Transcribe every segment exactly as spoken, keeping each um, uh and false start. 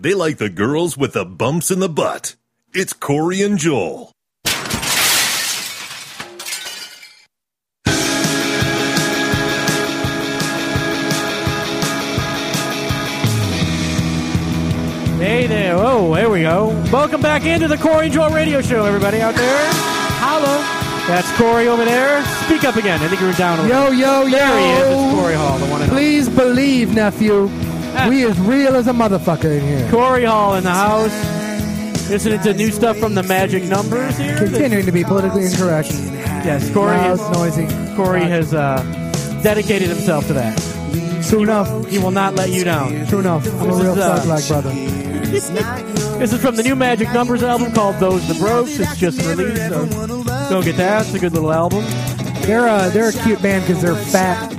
They like the girls with the bumps in the butt. It's Corey and Joel. Hey there. Oh, there we go. Welcome back into the Corey and Joel radio show, everybody out there. Holla. That's Corey over there. Speak up again. I think you were down a little. Yo, yo, there yo. There he is. It's Corey Hall, the one and Please only. believe, nephew. Ah. We as real as a motherfucker in here. Corey Hall in the house. Listening to new stuff from the Magic Numbers here. Continuing to be politically incorrect. Yes, Corey Loud, is, noisy. Corey has uh, dedicated himself to that. True enough. He will not let you down. True enough. I'm a This real is, uh, thug-like brother. This is from the new Magic Numbers album called Those the Brokes. It's just released, so go get that. It's a good little album. They're a, they're a cute band because they're fat.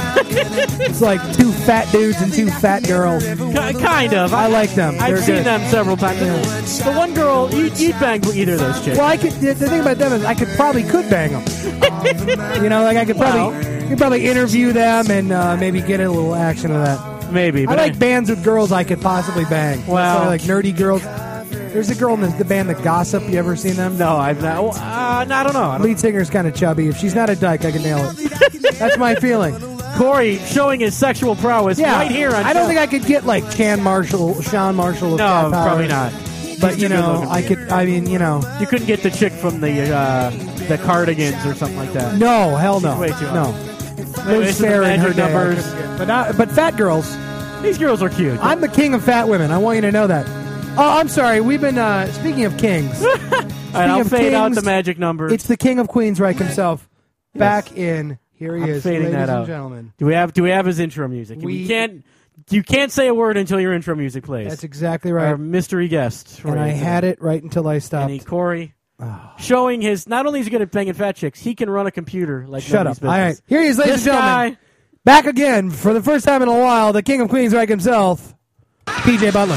It's like two fat dudes and two fat girls. K- kind of. I like them. I've They're seen good. them several times. The one girl, you, you'd bang either of those chicks. Well, I could. The, the thing about them is, I could probably could bang them. You know, like I could probably, Well. could probably interview them and uh, maybe get a little action of that. Maybe. I But like bands with girls I could possibly bang. Well. So, like nerdy girls. There's a girl in the, the band The Gossip. You ever seen them? No, I've not. Well, uh, no, I don't know. I don't Lead singer's kind of chubby. If she's not a dyke, I can nail it. That's my feeling. Corey showing his sexual prowess Yeah, right here on I don't show. think I could get like Chan Marshall, Sean Marshall. Of No, Cat Power. probably not. But He's you too know, good-looking. I could. I mean, you know, You couldn't get the chick from the uh, the Cardigans or something like that. no, hell no, She's way too no. hot. Liz the Fair in her Magic day, I Numbers. couldn't get. but not, but fat girls. These girls are cute. I'm the king of fat women. I want you to know that. Oh, I'm sorry. We've been uh, speaking of kings. All right, I'll of fade out kings, the Magic Numbers. It's the king of Queensryche himself. Back in here he I'm is, fading ladies that and out. gentlemen. Do we have Do we have his intro music? We, We- can't. You can't say a word until your intro music plays. That's exactly Our right. mystery guest. And I had it right until I stopped. And he, Corey, showing his. Not only is he good at banging fat chicks, he can run a computer like Shut nobody's up. All right. business. Here he is, ladies This and gentlemen. guy. Back again for the first time in a while, the king of Queensryche himself, P J Butler.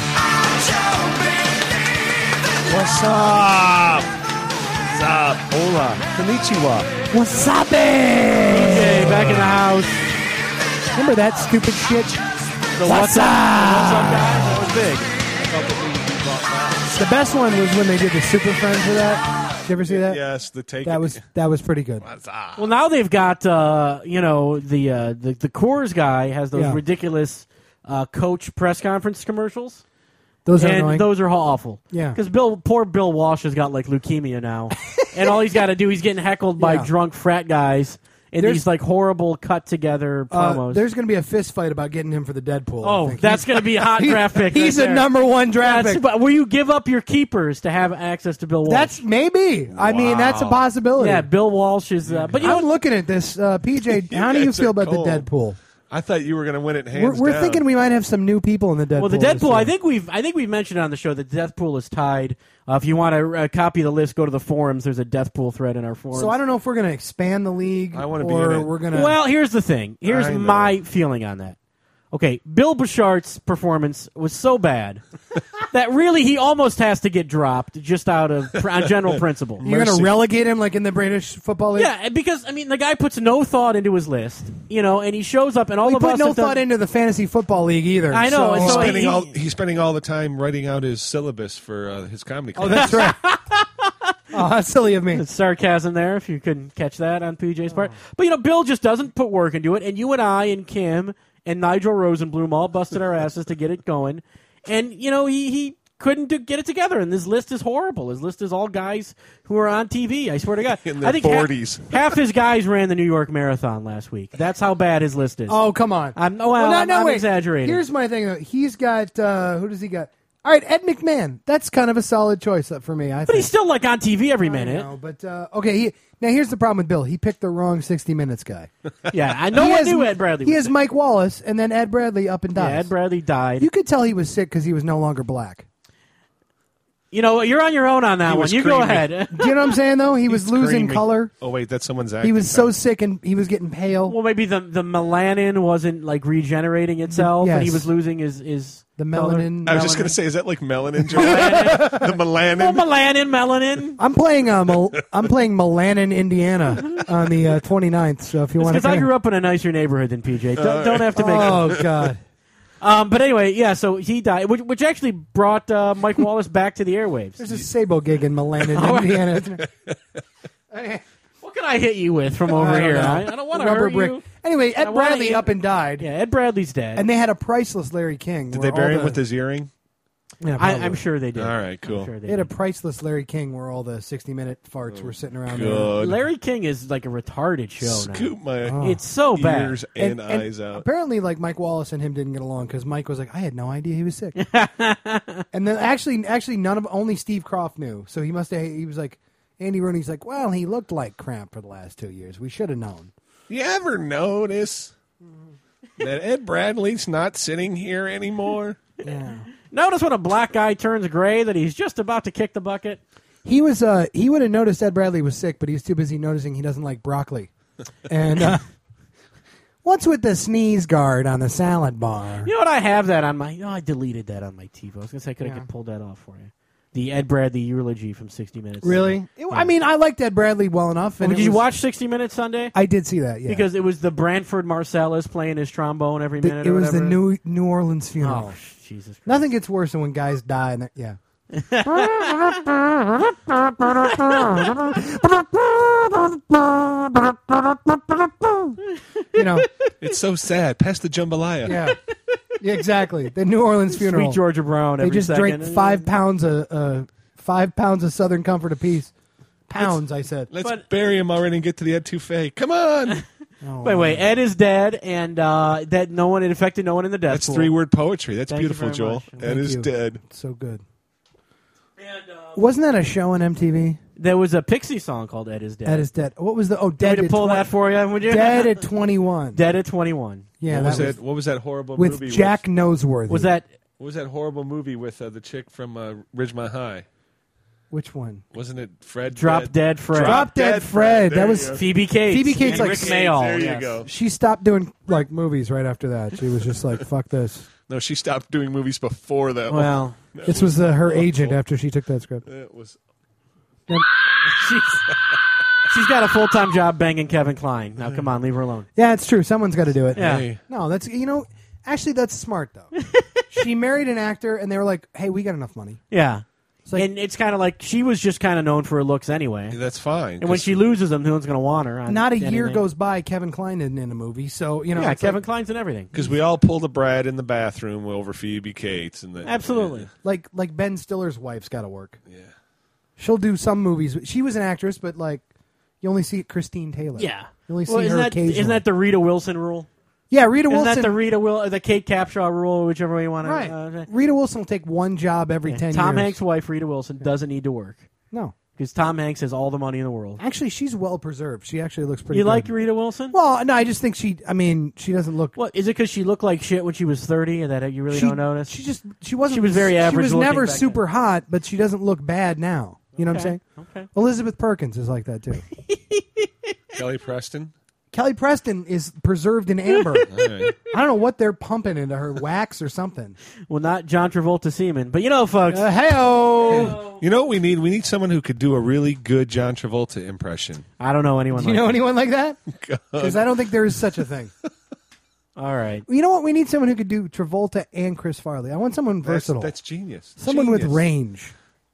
What's up? What's up? Hola. Konnichiwa. Wasabi! Hey, back in the house. Remember that stupid shit? The what's up? The what's up, guys? That was big. The best one was when they did the Super Friends for that. Did you ever see that? Yes, the take. That was that was pretty good. What's up? Well, now they've got uh, you know the uh, the the Coors guy has those Yeah. ridiculous uh, Coach press conference commercials. Those are and annoying. those are awful. Yeah. Because Bill, poor Bill Walsh has got like leukemia now, and all he's got to do, he's getting heckled by Yeah. drunk frat guys in There's- these like horrible cut together Uh, promos. there's going to be a fist fight about getting him for the Deadpool. I oh, think. that's going to be a hot He- draft pick. He's right a there. number one draft That's, pick. but will you give up your keepers to have access to Bill Walsh? That's maybe. I mean, that's a Wow. possibility. yeah. Bill Walsh is. Uh, but you know, I'm looking at this, uh, P J. How do you guys feel are about cold. the Deadpool? I thought you were going to win it hands We're, we're down. thinking we might have some new people in the Deadpool. well, the this Deadpool. I year. think we've. I think we've mentioned on the show that Deathpool is tied. Uh, if you want to uh, copy the list, go to the forums. There's a Deathpool thread in our forums. So I don't know if we're going to expand the league. I wanna be or in it. we're going to. Well, here's the thing. Here's I know. my feeling on that. Okay, Bill Bouchard's performance was so bad that really he almost has to get dropped just out of pr- on general principle. you're going Mercy. to relegate him like in the British football league. Yeah, because I mean the guy puts no thought into his list, you know, and he shows up and all We of put us no have done- thought into the fantasy football league either. I know, So, and He's so spending he- all he's spending all the time writing out his syllabus for uh, his comedy oh, class. that's right. Oh, that's silly of me. It's sarcasm there, if you couldn't catch that on P J's part. But, you know, Bill just doesn't put work into it, and you and I and Kim and Nigel Rosenblum all busted our asses to get it going. And, you know, he, he couldn't do, get it together, and this list is horrible. His list is all guys who are on T V, I swear to God. In their I think ha- forties. half his guys ran the New York Marathon last week. That's how bad his list is. Oh, come on. I'm, oh, well, no, I'm, no, I'm wait. exaggerating. Here's my thing, though. He's got, uh, who does he got? All right, Ed McMahon. That's kind of a solid choice for me, I but think. he's still, like, on T V every I minute. know, but, uh, okay, he, now here's the problem with Bill. He picked the wrong sixty Minutes guy. Yeah, I no he one has, knew Ed Bradley He was has sick. Mike Wallace, and then Ed Bradley up and dies. Yeah, Ed Bradley died. You could tell he was sick because he was no longer black. You know, you're on your own on that He one. was You go creamy. ahead. Do you know what I'm saying, though? He was He's losing creamy. color. Oh wait, that's someone's acting. He was so now. sick, and he was getting pale. Well, maybe the the melanin wasn't like regenerating itself, and he Yes. was losing his his The color. melanin. I was just going to say, is that like melanin? Joel? the melanin. Well, melanin, melanin. I'm playing. Uh, Mel- I'm playing Milan, Indiana, on the uh, twenty-ninth. So if you want to, Because I grew up in a nicer neighborhood than P J. Don't, don't have to make. Oh God! Um, but anyway, yeah. So he died, which, which actually brought uh, Mike Wallace back to the airwaves. There's a Sabo gig in Milan, Indiana. What can I hit you with from over I don't here? know. I, I don't want to Rubber hurt brick. you. Anyway, I Ed wanna Bradley eat- up and died, Yeah, Ed Bradley's dead. and they had a priceless Larry King. Did where they bury all him the- with his earring? Yeah, I, probably. I'm sure they did. All right, cool. I'm sure they They had a did. priceless Larry King where all the sixty minute farts were sitting around there. Good. Larry King is like a retarded show now. Scoop my Oh. It's so bad. ears and, eyes out. Apparently, like Mike Wallace and him didn't get along because Mike was like, "I had no idea he was sick," and then actually, actually, none of only Steve Croft knew. So he must have. He was like, Andy Rooney's like, "Well, he looked like crap for the last two years. We should have known." You ever notice that Ed Bradley's not sitting here anymore? Yeah, Notice when a black guy turns gray that he's just about to kick the bucket. he was. Uh, he would have noticed Ed Bradley was sick, but he was too busy noticing he doesn't like broccoli. And uh, what's with the sneeze guard on the salad bar? You know what? I have that on my. Oh, I deleted that on my TiVo. I was gonna say I could have Yeah. pulled that off for you. The Ed Bradley eulogy from sixty minutes. Really? It- I mean, I liked Ed Bradley well enough. And Did it you was- watch sixty minutes Sunday? I did see that. Yeah, Because it was the Branford Marsalis playing his trombone every The- minute. it or was the whatever. New New Orleans funeral. Oh, Jesus Christ. Nothing gets worse than when guys die. And that- yeah. You know, It's so sad. Pass the jambalaya. yeah, yeah, exactly. The New Orleans funeral. Sweet Georgia Brown. They Every just second. drank five pounds of uh, five pounds of Southern Comfort apiece. Pounds, I said. Let's But- bury him already and get to the etouffee. Come on. Oh, Wait, wait. Ed is dead, and uh, that no one it affected no one in the death That's pool. three word poetry. That's Thank you beautiful, very Joel. much. Ed Thank is you. dead. so good. And, uh, Wasn't that a show on M T V? there was a Pixie song called "Ed Is Dead." Ed is dead. What was the? Oh, Did dead. to at pull twenty that for you? Would you? Dead at twenty-one. Dead at twenty-one. Yeah, what that was was that? What was that horrible with movie Jack with? Noseworthy. Was that? What was that horrible movie with uh, the chick from uh, Ridgemont High? Which one? Wasn't it Fred? Drop Dead? Dead Fred. Drop Dead Fred. There That you was- go. Phoebe Cates. Phoebe Cates, and like, Rick Cates, Mayall. There you yes. go. She stopped doing like movies right after that. She was just like, "Fuck this." No, she stopped doing movies before that. Well, This was uh, her agent after she took that script. It was. she's, she's got a full time job banging Kevin Kline. Now, come on, leave her alone. Yeah, it's true. Someone's got to do it. Yeah. Hey, No, that's you know, actually that's smart though. She married an actor, and they were like, "Hey, we got enough money." Yeah. It's like, And it's kind of like she was just kind of known for her looks anyway. that's fine. And when she loses them, no one's going to want her. on not a year anything. goes by, Kevin Kline isn't in a movie, so you know, Yeah, it's Kevin like, Kline's in everything. Because we all pulled a Brad in the bathroom over Phoebe Cates, and then Absolutely. like like Ben Stiller's wife's got to work. Yeah. She'll do some movies. She was an actress, but like you only see Christine Taylor. Yeah. you only see Well, isn't her that, occasionally. isn't that the Rita Wilson rule? yeah, Rita Isn't Wilson. that the Rita Will, or the Kate Capshaw rule, whichever way you want to? right? Uh, Rita Wilson will take one job every yeah. ten Tom years. Hanks' wife, Rita Wilson, doesn't need to work No, because Tom Hanks has all the money in the world. actually, she's well preserved. She actually looks pretty. You good. like Rita Wilson? Well, no, I just think she. I mean, she doesn't look. What is it? Because she looked like shit when she was thirty, and that you really she, don't notice? She just. She wasn't. She was very average She was looking never back super hot, but she doesn't look bad now. You know what I'm Okay, saying? okay. Elizabeth Perkins is like that too. Kelly Preston. Kelly Preston is preserved in amber. All right. I don't know what they're pumping into her, wax or something. Well, not John Travolta semen, but you know, folks. Uh, hey-o! You know what we need? We need someone who could do a really good John Travolta impression. I don't know anyone. Do you like know that. anyone like that? Because I don't think there is such a thing. All right. You know what? We need someone who could do Travolta and Chris Farley. I want someone That's, versatile. that's genius. someone with Genius. range.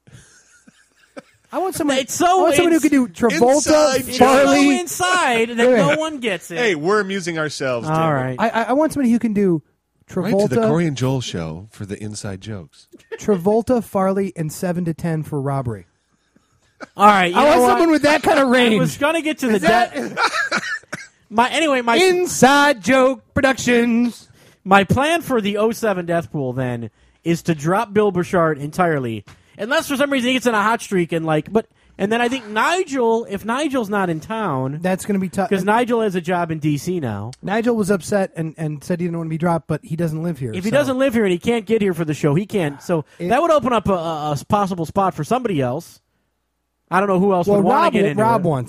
I want someone. It's so- I want someone who it's- could do Travolta, Inside It's Farley. so inside that Wait, no wait. one gets it. Hey, we're amusing ourselves. All damn it. right. I, I, I want somebody who can do Right to the Travolta, Corey and Joel show for the inside jokes. Travolta, Farley, and seven to ten for robbery. All right. You I know want what? someone with that kind of I range. was gonna get to the Is that- debt. My anyway, my Inside Joke Productions. my plan for the oh seven death pool then is to drop Bill Burchard entirely, unless for some reason he gets in a hot streak and like, but and then I think Nigel, if Nigel's not in town, That's going to be tough. because Nigel has a job in D C now. Nigel was upset and, and said he didn't want to be dropped, but he doesn't live here. If he so- doesn't live here and he can't get here for the show, he can't. So It- that would open up a, a, a possible spot for somebody else. I don't know who else well, would want Rob, to get into Rob it. wants in.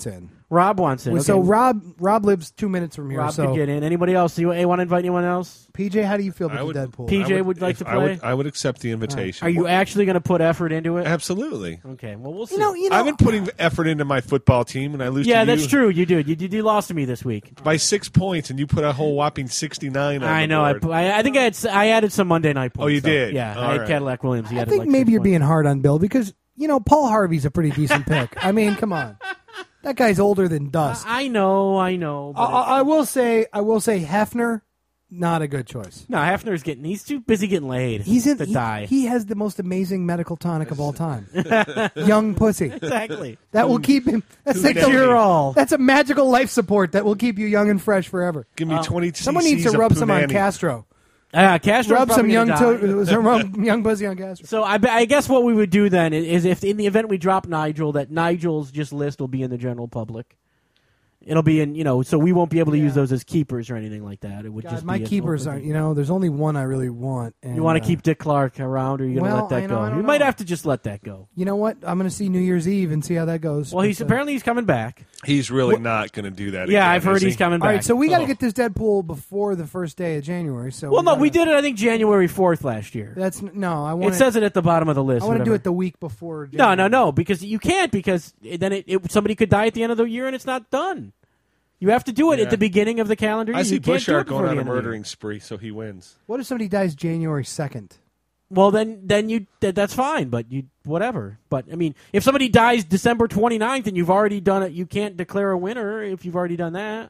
Rob wants in. So Okay. Rob Rob lives two minutes from here. Rob so could get in. Anybody else? You hey, want to invite anyone else? P J, how do you feel I about would, the Deadpool? P J I would like if to I would, play? I would accept the invitation. Are you actually going to put effort into it? Absolutely. Okay. Well, we'll see. You know, you know. I've been putting effort into my football team, and I lose yeah, to that's you true. You do. You, you, you lost to me this week. by six points, and you put a whole whopping sixty-nine on I the know. I, board. pu- I I think I had s- I added some Monday night points. Oh, you though. did? Yeah, All I had right. Cadillac Williams. He I added think like maybe six you're points. being hard on Bill because you know Paul Harvey's a pretty decent pick. I mean, come on, that guy's older than dust. I know. I know. I, But I, I will say, I will say, Hefner, not a good choice. no, Hefner's getting. He's too busy getting laid. He's in. to he, die. he has the most amazing medical tonic of all time. Young pussy. exactly. That will keep him. That's like the, Cure all. That's a magical life support that will keep you young and fresh forever. Give me twenty. Someone needs to cc's of rub some on Punani. Castro. Uh, Castro Rub some young, to, some rub young pussy on Castro. So I, be- I guess what we would do then is, is if in the event we drop Nigel, that Nigel's just list will be in the general public. It'll be in, you know, so we won't be able to use those as keepers or anything like that. It would God, just my be an keepers open are. thing. You know, there's only one I really want. And, You want uh, to keep Dick Clark around, or are you going to well, let that I know, I go? don't You might know. have to just let that go. You know what? I'm going to see New Year's Eve and see how that goes. Well, he's But, uh, apparently he's coming back. He's really not going to do that. Yeah, again, I've heard is he's he? coming All back. right, so we got to Oh. get this Deadpool before the first day of January. So well, no, gotta- we did it. I think January fourth last year. That's no. I want. It says it at the bottom of the list. I want to do whatever. it the week before. No, January. no, no, because you can't because then it, it somebody could die at the end of the year and it's not done. You have to do it Yeah. at the beginning of the calendar year. I see you can't do Bushart it before going the on a end of the year. murdering spree, so he wins. What if somebody dies January second? Well, then, then you that, that's fine, but you whatever. But I mean, if somebody dies December twenty-ninth and you've already done it, you can't declare a winner if you've already done that.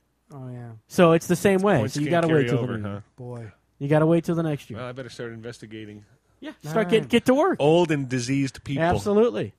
Oh yeah, So it's the same way. Points So you can't got to wait carry till over, the huh? boy. you got to wait till the next year. Well, I better start investigating yeah, all start right. get get to work. old and diseased people. Absolutely.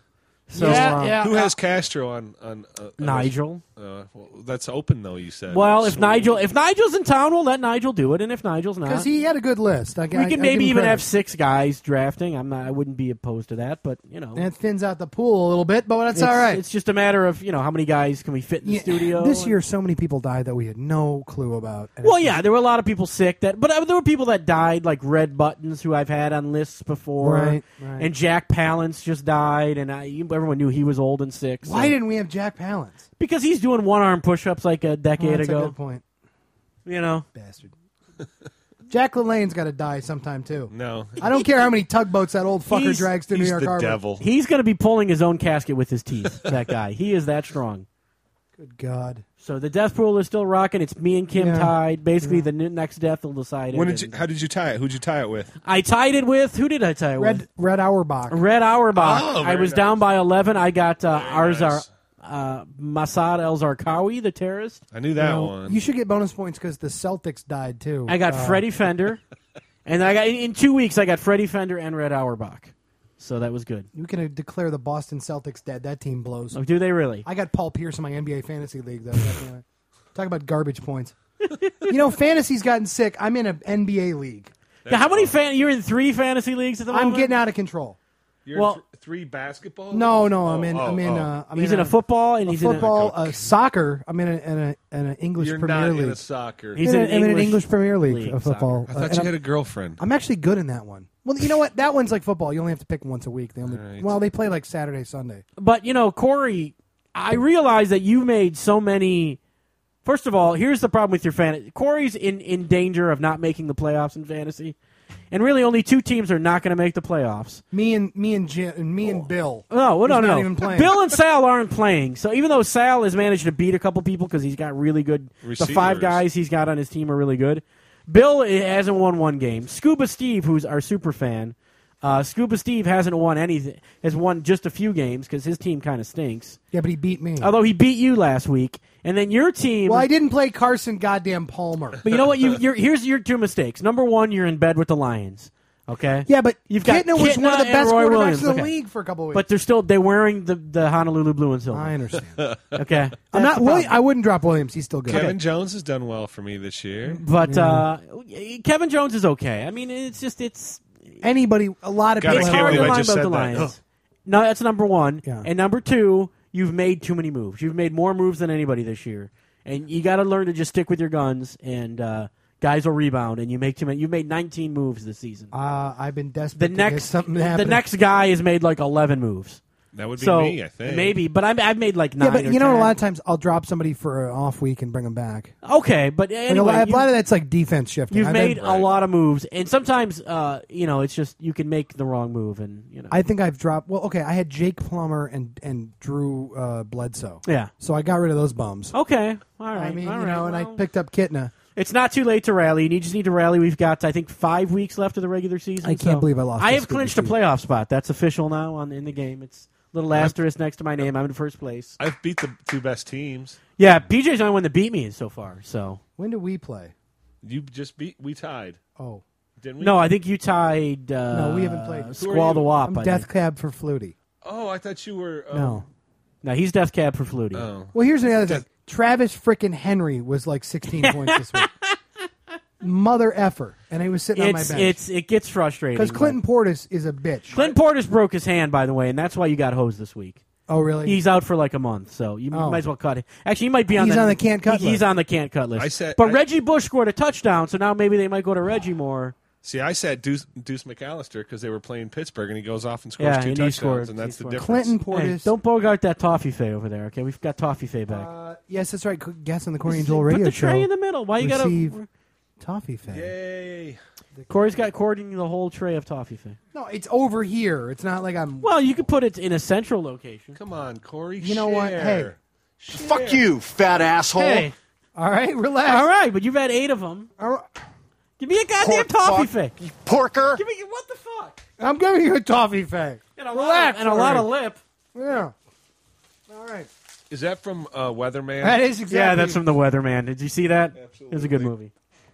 So Yeah, uh, yeah. Who has Castro on? on uh, Nigel. Uh, well, that's open though. You said. Well, if So- Nigel if Nigel's in town, we'll let Nigel do it, and if Nigel's not, Because he had a good list. I, we I- I can give maybe him even credit. have six guys drafting. I'm not. I wouldn't be opposed to that, but you know, And it thins out the pool a little bit, but that's it's, all right. It's just a matter of you know how many guys can we fit in the Yeah, studio. This and- year, so many people died that we had no clue about. And Well, it's yeah, there were a lot of people sick that, but uh, there were people that died, like Red Buttons, who I've had on lists before, Right, right. and Jack Palance just died, and I, you- everyone knew he was old and sick. so- Why didn't we have Jack Palance? Because he's doing one arm push ups like a Oh, decade that's a ago. good point, You know, bastard. Jack LaLanne's got to die sometime too. No, I don't care how many tugboats that old fucker He's- drags to New he's York the Harbor. devil. he's going to be pulling his own casket with his teeth. That guy, he is that strong. Good God. So the death pool is still rocking. It's me and Kim Yeah. tied. Basically, the n- next death will decide. when it. did you? How did you tie it? Who'd you tie it with? I tied it with who did I tie it Red with? Red Auerbach. Red Auerbach. Oh, I very was nice. down by eleven. I got uh, Very Arzar, nice. uh, Masad El Zarqawi, the terrorist. I knew that You know, one. You should get bonus points because the Celtics died too. I got Uh, Freddie Fender, and I got in, in two weeks. I got Freddie Fender and Red Auerbach, so that was good. You can uh, declare the Boston Celtics dead. That team blows. Oh, do they really? I got Paul Pierce in my N B A fantasy league though. Definitely. Talk about garbage points. You know, fantasy's gotten sick. I'm in an N B A league. Now, how many fan? You're in three fantasy leagues at the moment. I'm getting out of control. You're well- th- three basketball. No, no, Oh, I'm in. oh, I'm in. oh. Uh, I'm He's in, in a football and a he's football, in a, uh, soccer. I'm in a, in a, in an English You're Premier not League. in a soccer. He's I'm in in, I'm in an English English Premier League, League of football. I Uh, thought and you I'm, had a girlfriend. I'm actually good in that one. Well, you know what? That one's like football. You only have to pick once a week. They only Right. well, they play like Saturday, Sunday. But you know, Corey, I realize that you made so many. First of all, here's the problem with your fantasy. Corey's in, in danger of not making the playoffs in fantasy, and really only two teams are not going to make the playoffs. Me and me and Jim, and me and Bill. No, well, no, He's no, not no. even playing. Bill and Sal aren't playing. So even though Sal has managed to beat a couple people because he's got really good, the five Receivers. guys he's got on his team are really good. Bill hasn't won one game. Scuba Steve, who's our super fan, uh, Scuba Steve hasn't won anything. Has won just a few games because his team kind of stinks. Yeah, but he beat me. Although he beat you last week, and then your team. well, I didn't play Carson goddamn Palmer. But you know what? You, you're, here's your two mistakes. Number one, you're in bed with the Lions. Okay. Yeah, but You've got Kitna was Kitna one of the and best Roy quarterbacks Williams. in the Okay. league for a couple of weeks. But they're still they're wearing the, the Honolulu blue and silver. I understand. Okay. I'm That's not. the Willi- problem. I wouldn't drop Williams. He's still good. Kevin Jones has done well for me this year. But uh, Kevin Jones is okay. I mean, it's just it's Anybody, a lot of God, I people. it's can't have hard to believe I lie just about said the that. Lions. No, that's number one. Yeah. And number two, you've made too many moves. You've made more moves than anybody this year, and you got to learn to just stick with your guns. And uh, guys will rebound, and you make too many. You've made nineteen moves this season. Uh, I've been desperate. the to next get something to the happen. next guy has made like eleven moves. That would be so me, I think. maybe, but I, I've made like nine. Yeah, but or you know, ten. a lot of times I'll drop somebody for an off week and bring them back. Okay, but Like anyway, a, lot, a you- lot of that's like defense shifting. you've I've made been- a lot of moves, and sometimes, uh, you know, it's just you can make the wrong move, and you know, I think I've dropped. Well, okay, I had Jake Plummer and and Drew uh, Bledsoe. yeah. So I got rid of those bums. Okay, all right. I mean, all you right, know, and I well, picked up Kitna. it's not too late to rally. You just need to rally. We've got, I think, five weeks left of the regular season. I can't so believe I lost I this have clinched a stupid playoff spot. That's official now on in the game. It's a little asterisk next to my name. I'm in first place. I've beat the two best teams. Yeah, P J's the only one that beat me so far. So When did we play? You just beat. We tied, Oh, didn't we? no, I think you tied. Uh, No, we haven't played. Who are Squall you? the Wop. I'm I Death think. Cab for Flutie. Oh, I thought you were. Um, No. No, he's Death Cab for Flutie. Oh. Well, here's the other thing. Travis frickin' Henry was like sixteen points this week. Mother effer, and he was sitting on my It's bench it's it gets frustrating because Clinton Portis is a bitch. Clinton Portis broke his hand, by the way, and that's why you got hosed this week. Oh, really? He's out for like a month, so you Oh. might as well cut him. Actually, he might be on. He's the, on the can't cut He's list. on the can't cut list. I said- but I- Reggie Bush scored a touchdown, so now maybe they might go to Reggie more. See, I said Deuce, Deuce McAllister because they were playing Pittsburgh, and he goes off and scores Yeah, two and he touchdowns, scored. and that's He the scored. difference. Clinton Portis. Hey, don't bogart that toffee fay over there, okay? We've got toffee fay back. Uh, yes, that's right. Guess on the Corey and Joel Put radio the show. tray in the middle. Why you receive gotta? toffee fay. Yay! Corey's got courting the whole tray of toffee fay. No, it's over here. It's not like I'm. Well, you could put it in a central location. Come on, Corey. You know what? share. Hey. Fuck you, fat asshole. Hey, All right, relax. all right, but you've had eight of them. All right. Give me a goddamn Pork toffee fuck. fay. Porker. Give me what the fuck? I'm giving you a toffee fay. And a Relax, lot of, and a lot of Corey. lip. Yeah. All right. Is that from uh, Weatherman? That is exactly. Yeah, that's from The Weatherman. Did you see that? It was a good movie.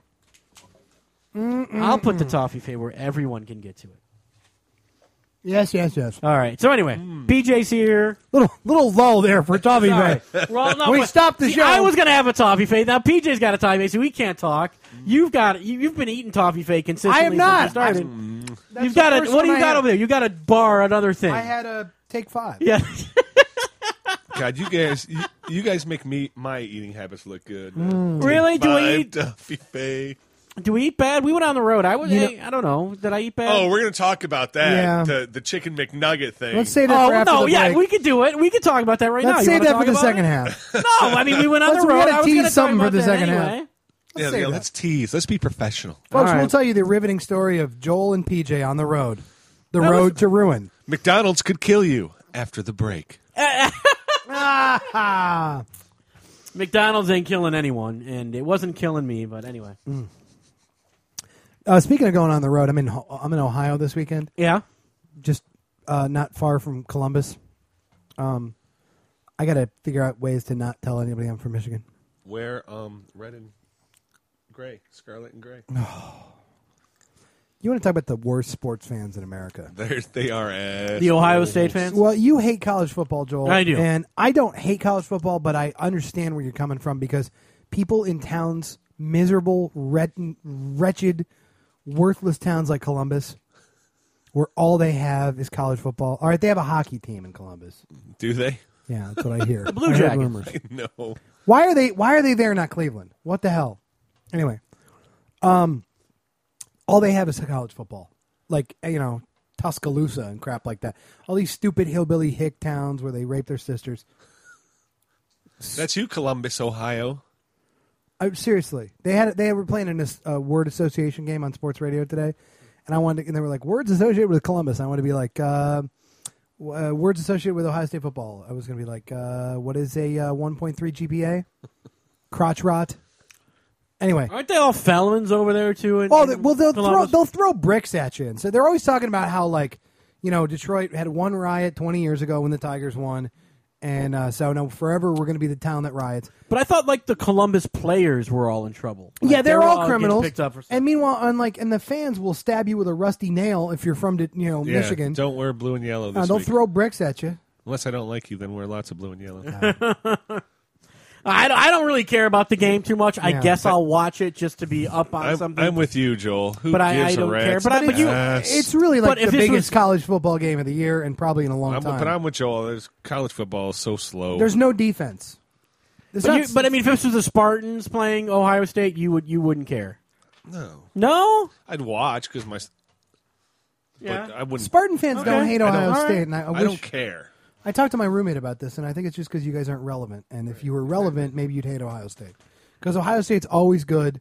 I'll put the toffee fay where everyone can get to it. Yes, yes, yes. All right. So anyway, B J's here. Little little lull there for toffee fay. Well, no, We but- stopped the see, show. I was going to have a toffee fay. Now P J's got a toffee fay, so we can't talk. You've got you, you've been eating toffee fay consistently. I am not. Since you started. That's You've the got a first what do one you I got had. over there? You got a bar, another thing. I had a take five. yeah. God, you guys, you, you guys make me my eating habits look good. Mm. Really? Do we Five eat? Duffy Bay. Do we eat bad? We went on the road. I was. You know- hey, I don't know. Did I eat bad? Oh, we're gonna talk about that. Yeah. The the chicken McNugget thing. Let's say that Oh for after no! the Yeah, break. we could do it. We could talk about that right now. Let's You save wanna that for talk the about second it? half. No, I mean we went on Let's- the we road. gotta I was tease gonna talk something for about the that second anyway. half. yeah, Let's say yeah, that. let's tease. Let's be professional. Folks, All we'll right. tell you the riveting story of Joel and P J on the road. The That road was- to ruin. McDonald's could kill you after the break. Ah, McDonald's ain't killing anyone, and it wasn't killing me. But anyway, uh, speaking of going on the road, I'm in Ho- I'm in Ohio this weekend, yeah. just uh, not far from Columbus. Um, I got to figure out ways to not tell anybody I'm from Michigan. Wear um red and gray, scarlet and gray. You want to talk about the worst sports fans in America? They're, they are assholes. The Ohio State fans. Well, you hate college football, Joel. I do. And I don't hate college football, but I understand where you're coming from because people in towns, miserable, wret- wretched, worthless towns like Columbus, where all they have is college football. All right, they have a hockey team in Columbus. Do they? Yeah, that's what I hear. the Blue Jackets. Rumors. No. Why are they? Why are they there, not Cleveland? What the hell? Anyway, um, all they have is college football, like you know Tuscaloosa and crap like that. All these stupid hillbilly hick towns where they rape their sisters. That's you, Columbus, Ohio. I, seriously, they had they were playing in a uh, word association game on sports radio today, and I wanted to, and they were like words associated with Columbus. I want to be like uh, w- uh, words associated with Ohio State football. I was going to be like, uh, what is a uh, one point three G P A? Crotch rot. Anyway, Aren't they all felons over there too? In, oh in they, well they'll throw Columbus? they'll throw bricks at you, and so they're always talking about how like you know Detroit had one riot twenty years ago when the Tigers won. And uh, so, no, forever we're going to be the town that riots. But I thought like the Columbus players were all in trouble. Like, Yeah, they're they were all getting criminals. Picked up for And meanwhile, unlike, and the fans will stab you with a rusty nail if you're from, you know, Yeah, Michigan. Don't wear blue and yellow this Uh, they'll week. throw bricks at you. Unless I don't like you, then wear lots of blue and yellow. I, don't- I don't really care about the game too much. I Yeah. guess I'll watch it just to be up on I'm, something. I'm with you, Joel. Who But I- gives I don't a rat's care. But I- but you- ass? It's really like But if the this biggest was- college football game of the year and probably in a long I'm, time. but I'm with Joel. There's college football is so slow. There's no defense. There's but, not- you, but I mean, if this was the Spartans playing Ohio State, you would you wouldn't care. no. No. I'd watch because my. Yeah. But I wouldn't. Spartan fans Okay. don't hate I don't- Ohio all right. State, and I, I I wish don't care. I talked to my roommate about this, and I think it's just because you guys aren't relevant. And if you were relevant, maybe you'd hate Ohio State. Because Ohio State's always good,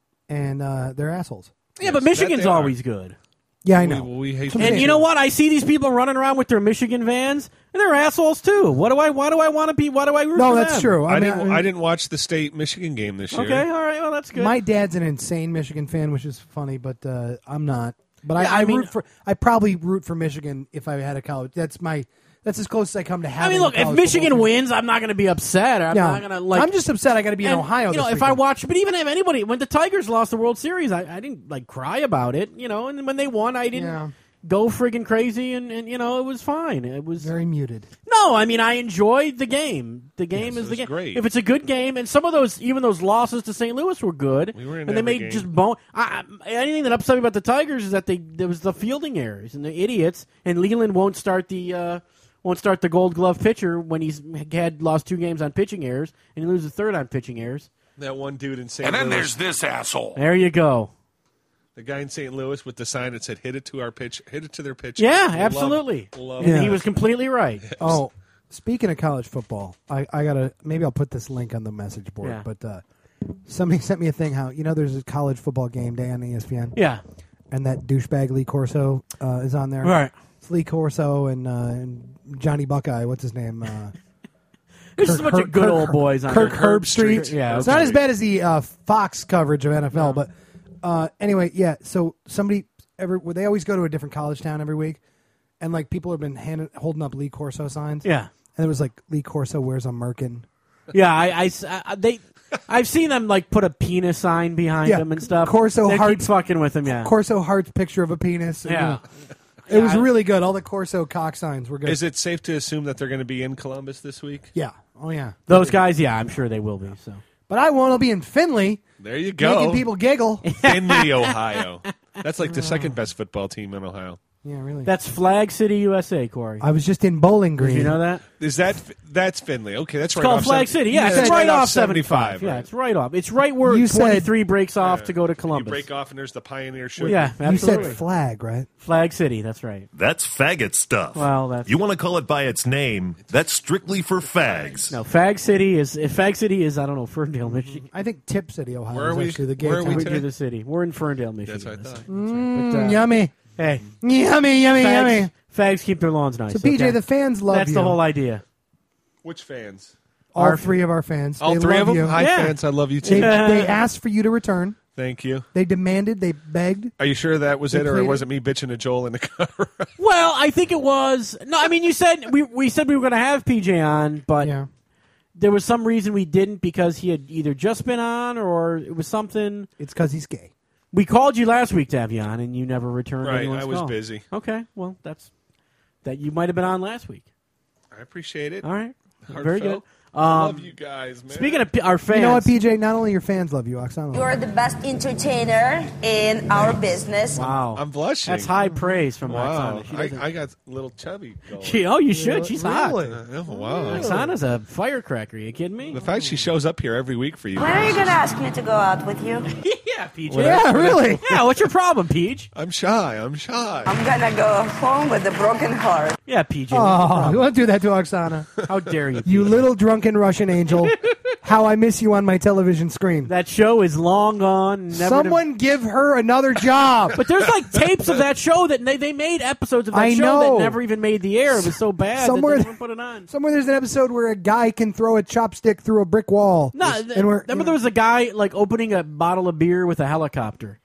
and uh, they're assholes. Yeah, but Michigan's always good. Yeah, I know. We, we hate And you know what? I see these people running around with their Michigan vans, and they're assholes too. What do I? Why do I want to be? Why do I root No, for that's them? true. I, I, mean, didn't. I, I didn't watch the state Michigan game this year. Okay, all right. Well, that's good. My dad's an insane Michigan fan, which is funny, but uh, I'm not. But Yeah, I, I, I mean- root for. I probably root for Michigan if I had a college. That's my. That's as close as I come to I having. mean, look, a if college Michigan football team. wins, I'm not going to be upset. I'm Yeah. not going to like. I'm just upset. I got to be in and, Ohio. You know, this if I weekend. watch, but even if anybody, when the Tigers lost the World Series, I, I didn't like cry about it. You know, and when they won, I didn't Yeah. go friggin' crazy, and, and you know, it was fine. It was very muted. No, I mean I enjoyed the game. The game Yes, is it the was game. great. If it's a good game, and some of those, even those losses to Saint Louis were good, We were in and they every made game. just bone. I, I, anything that upset me about the Tigers is that they there was the fielding errors and the idiots, and Leland won't start the uh, won't start the Gold Glove pitcher when he's had lost two games on pitching errors, and he loses the third on pitching errors. That one dude in Saint And then Louis. there's this asshole. There you go. The guy in Saint Louis with the sign that said "Hit it to our pitch, hit it to their pitch." Yeah, Love- absolutely. love And Yeah. he was completely right. Oh, speaking of college football, I, I gotta maybe I'll put this link on the message board. Yeah. But uh, somebody sent me a thing. How you know there's a college football game day on E S P N. Yeah. And that douchebag Lee Corso uh, is on there. Right. It's Lee Corso and, uh, and Johnny Buckeye. What's his name? Uh, There's just a bunch of good Kirk- old boys on Kirk there. Herb Street. Yeah, it's okay. not as bad as the uh, Fox coverage of N F L, but uh, anyway, yeah. So somebody every well, they always go to a different college town every week, and like people have been handing, holding up Lee Corso signs. Yeah. and it was like Lee Corso wears a merkin. Yeah, I, I, I- they, I've seen them like put a penis sign behind Yeah, him and stuff. Corso they keep Hearts- fucking with him. Yeah, Corso Heart's picture of a penis. and, Yeah. you know, it was I- really good. All the Corso cock signs were good. Is it safe to assume that they're going to be in Columbus this week? Yeah. Oh yeah. those guys. Yeah, I'm sure they will be. So But I want to be in Finley, There you go. making people giggle. Findlay, Ohio. That's like the second best football team in Ohio. Yeah, really. that's Flag City, U S A, Corey. I was just in Bowling Green. Did you know that? Is that that's Findlay? Okay, that's It's right called off Flag seven- City. Yeah, that's it's right off seventy-five. seventy-five. Yeah, right. it's right off. It's right where You said- twenty-three breaks off to go to You Columbus. break off, and there's the Pioneer Sugar. Yeah, You absolutely. said flag, right? Flag City. That's right. That's faggot stuff. Well, that's- You want to call it by its name, that's strictly for fags. No, Fag City is. If Fag City is, I don't know, Ferndale, Michigan. I think Tip City, Ohio Where are is we- actually the gay where are we town. today? We're the city. We're in Ferndale, Michigan. That's what I thought. Mm, But, uh, yummy. Hey, Yummy, yummy, yummy. fags, fags keep their lawns nice. So, P J, okay? the fans love That's you. the whole idea. Which fans? All Our- three of our fans. All they three love of them. you. Hi, Yeah. fans. I love you They, too. they asked for you to return. Thank you. They demanded. They begged. Are you sure that was They it, or played was it me bitching to Joel in the car? Well, I think it was. No, I mean, you said we we said we were going to have P J on, but Yeah. there was some reason we didn't because he had either just been on or it was something. It's because he's gay. We called you last week to have you on, and you never returned. Right, anyone's I was call. busy. Okay, well, that's that. You might have been on last week. I appreciate it. All right, Heartfelt. very good. I Um, love you guys, man. speaking of P- our fans, You know what, P J? Not only your fans love you, Oksana. You are the best entertainer in our business. wow, I'm blushing. that's high praise from Wow, Oksana. She I, doesn't- I got a little chubby. Going. she, oh, you should. She's Really? hot. Oh, wow. Oksana's a firecracker. Are you kidding me? The fact she shows up here every week for you. When are you gonna ask me to go out with you? yeah, P J. Yeah, really. Yeah, what's your problem, Peach? I'm shy. I'm shy. I'm gonna go home with a broken heart. Yeah, P J. Oh, you won't do that to Oksana. How dare you? You little drunken Russian angel. How I miss you on my television screen. That show is long gone. Never to- Someone give her another job. but there's like tapes of that show that they, they made episodes of that I show know. that never even made the air. It was so bad Somewhere- that they never put it on. Somewhere there's an episode where a guy can throw a chopstick through a brick wall. No, and th- we're, remember there was a guy like opening a bottle of beer with a helicopter,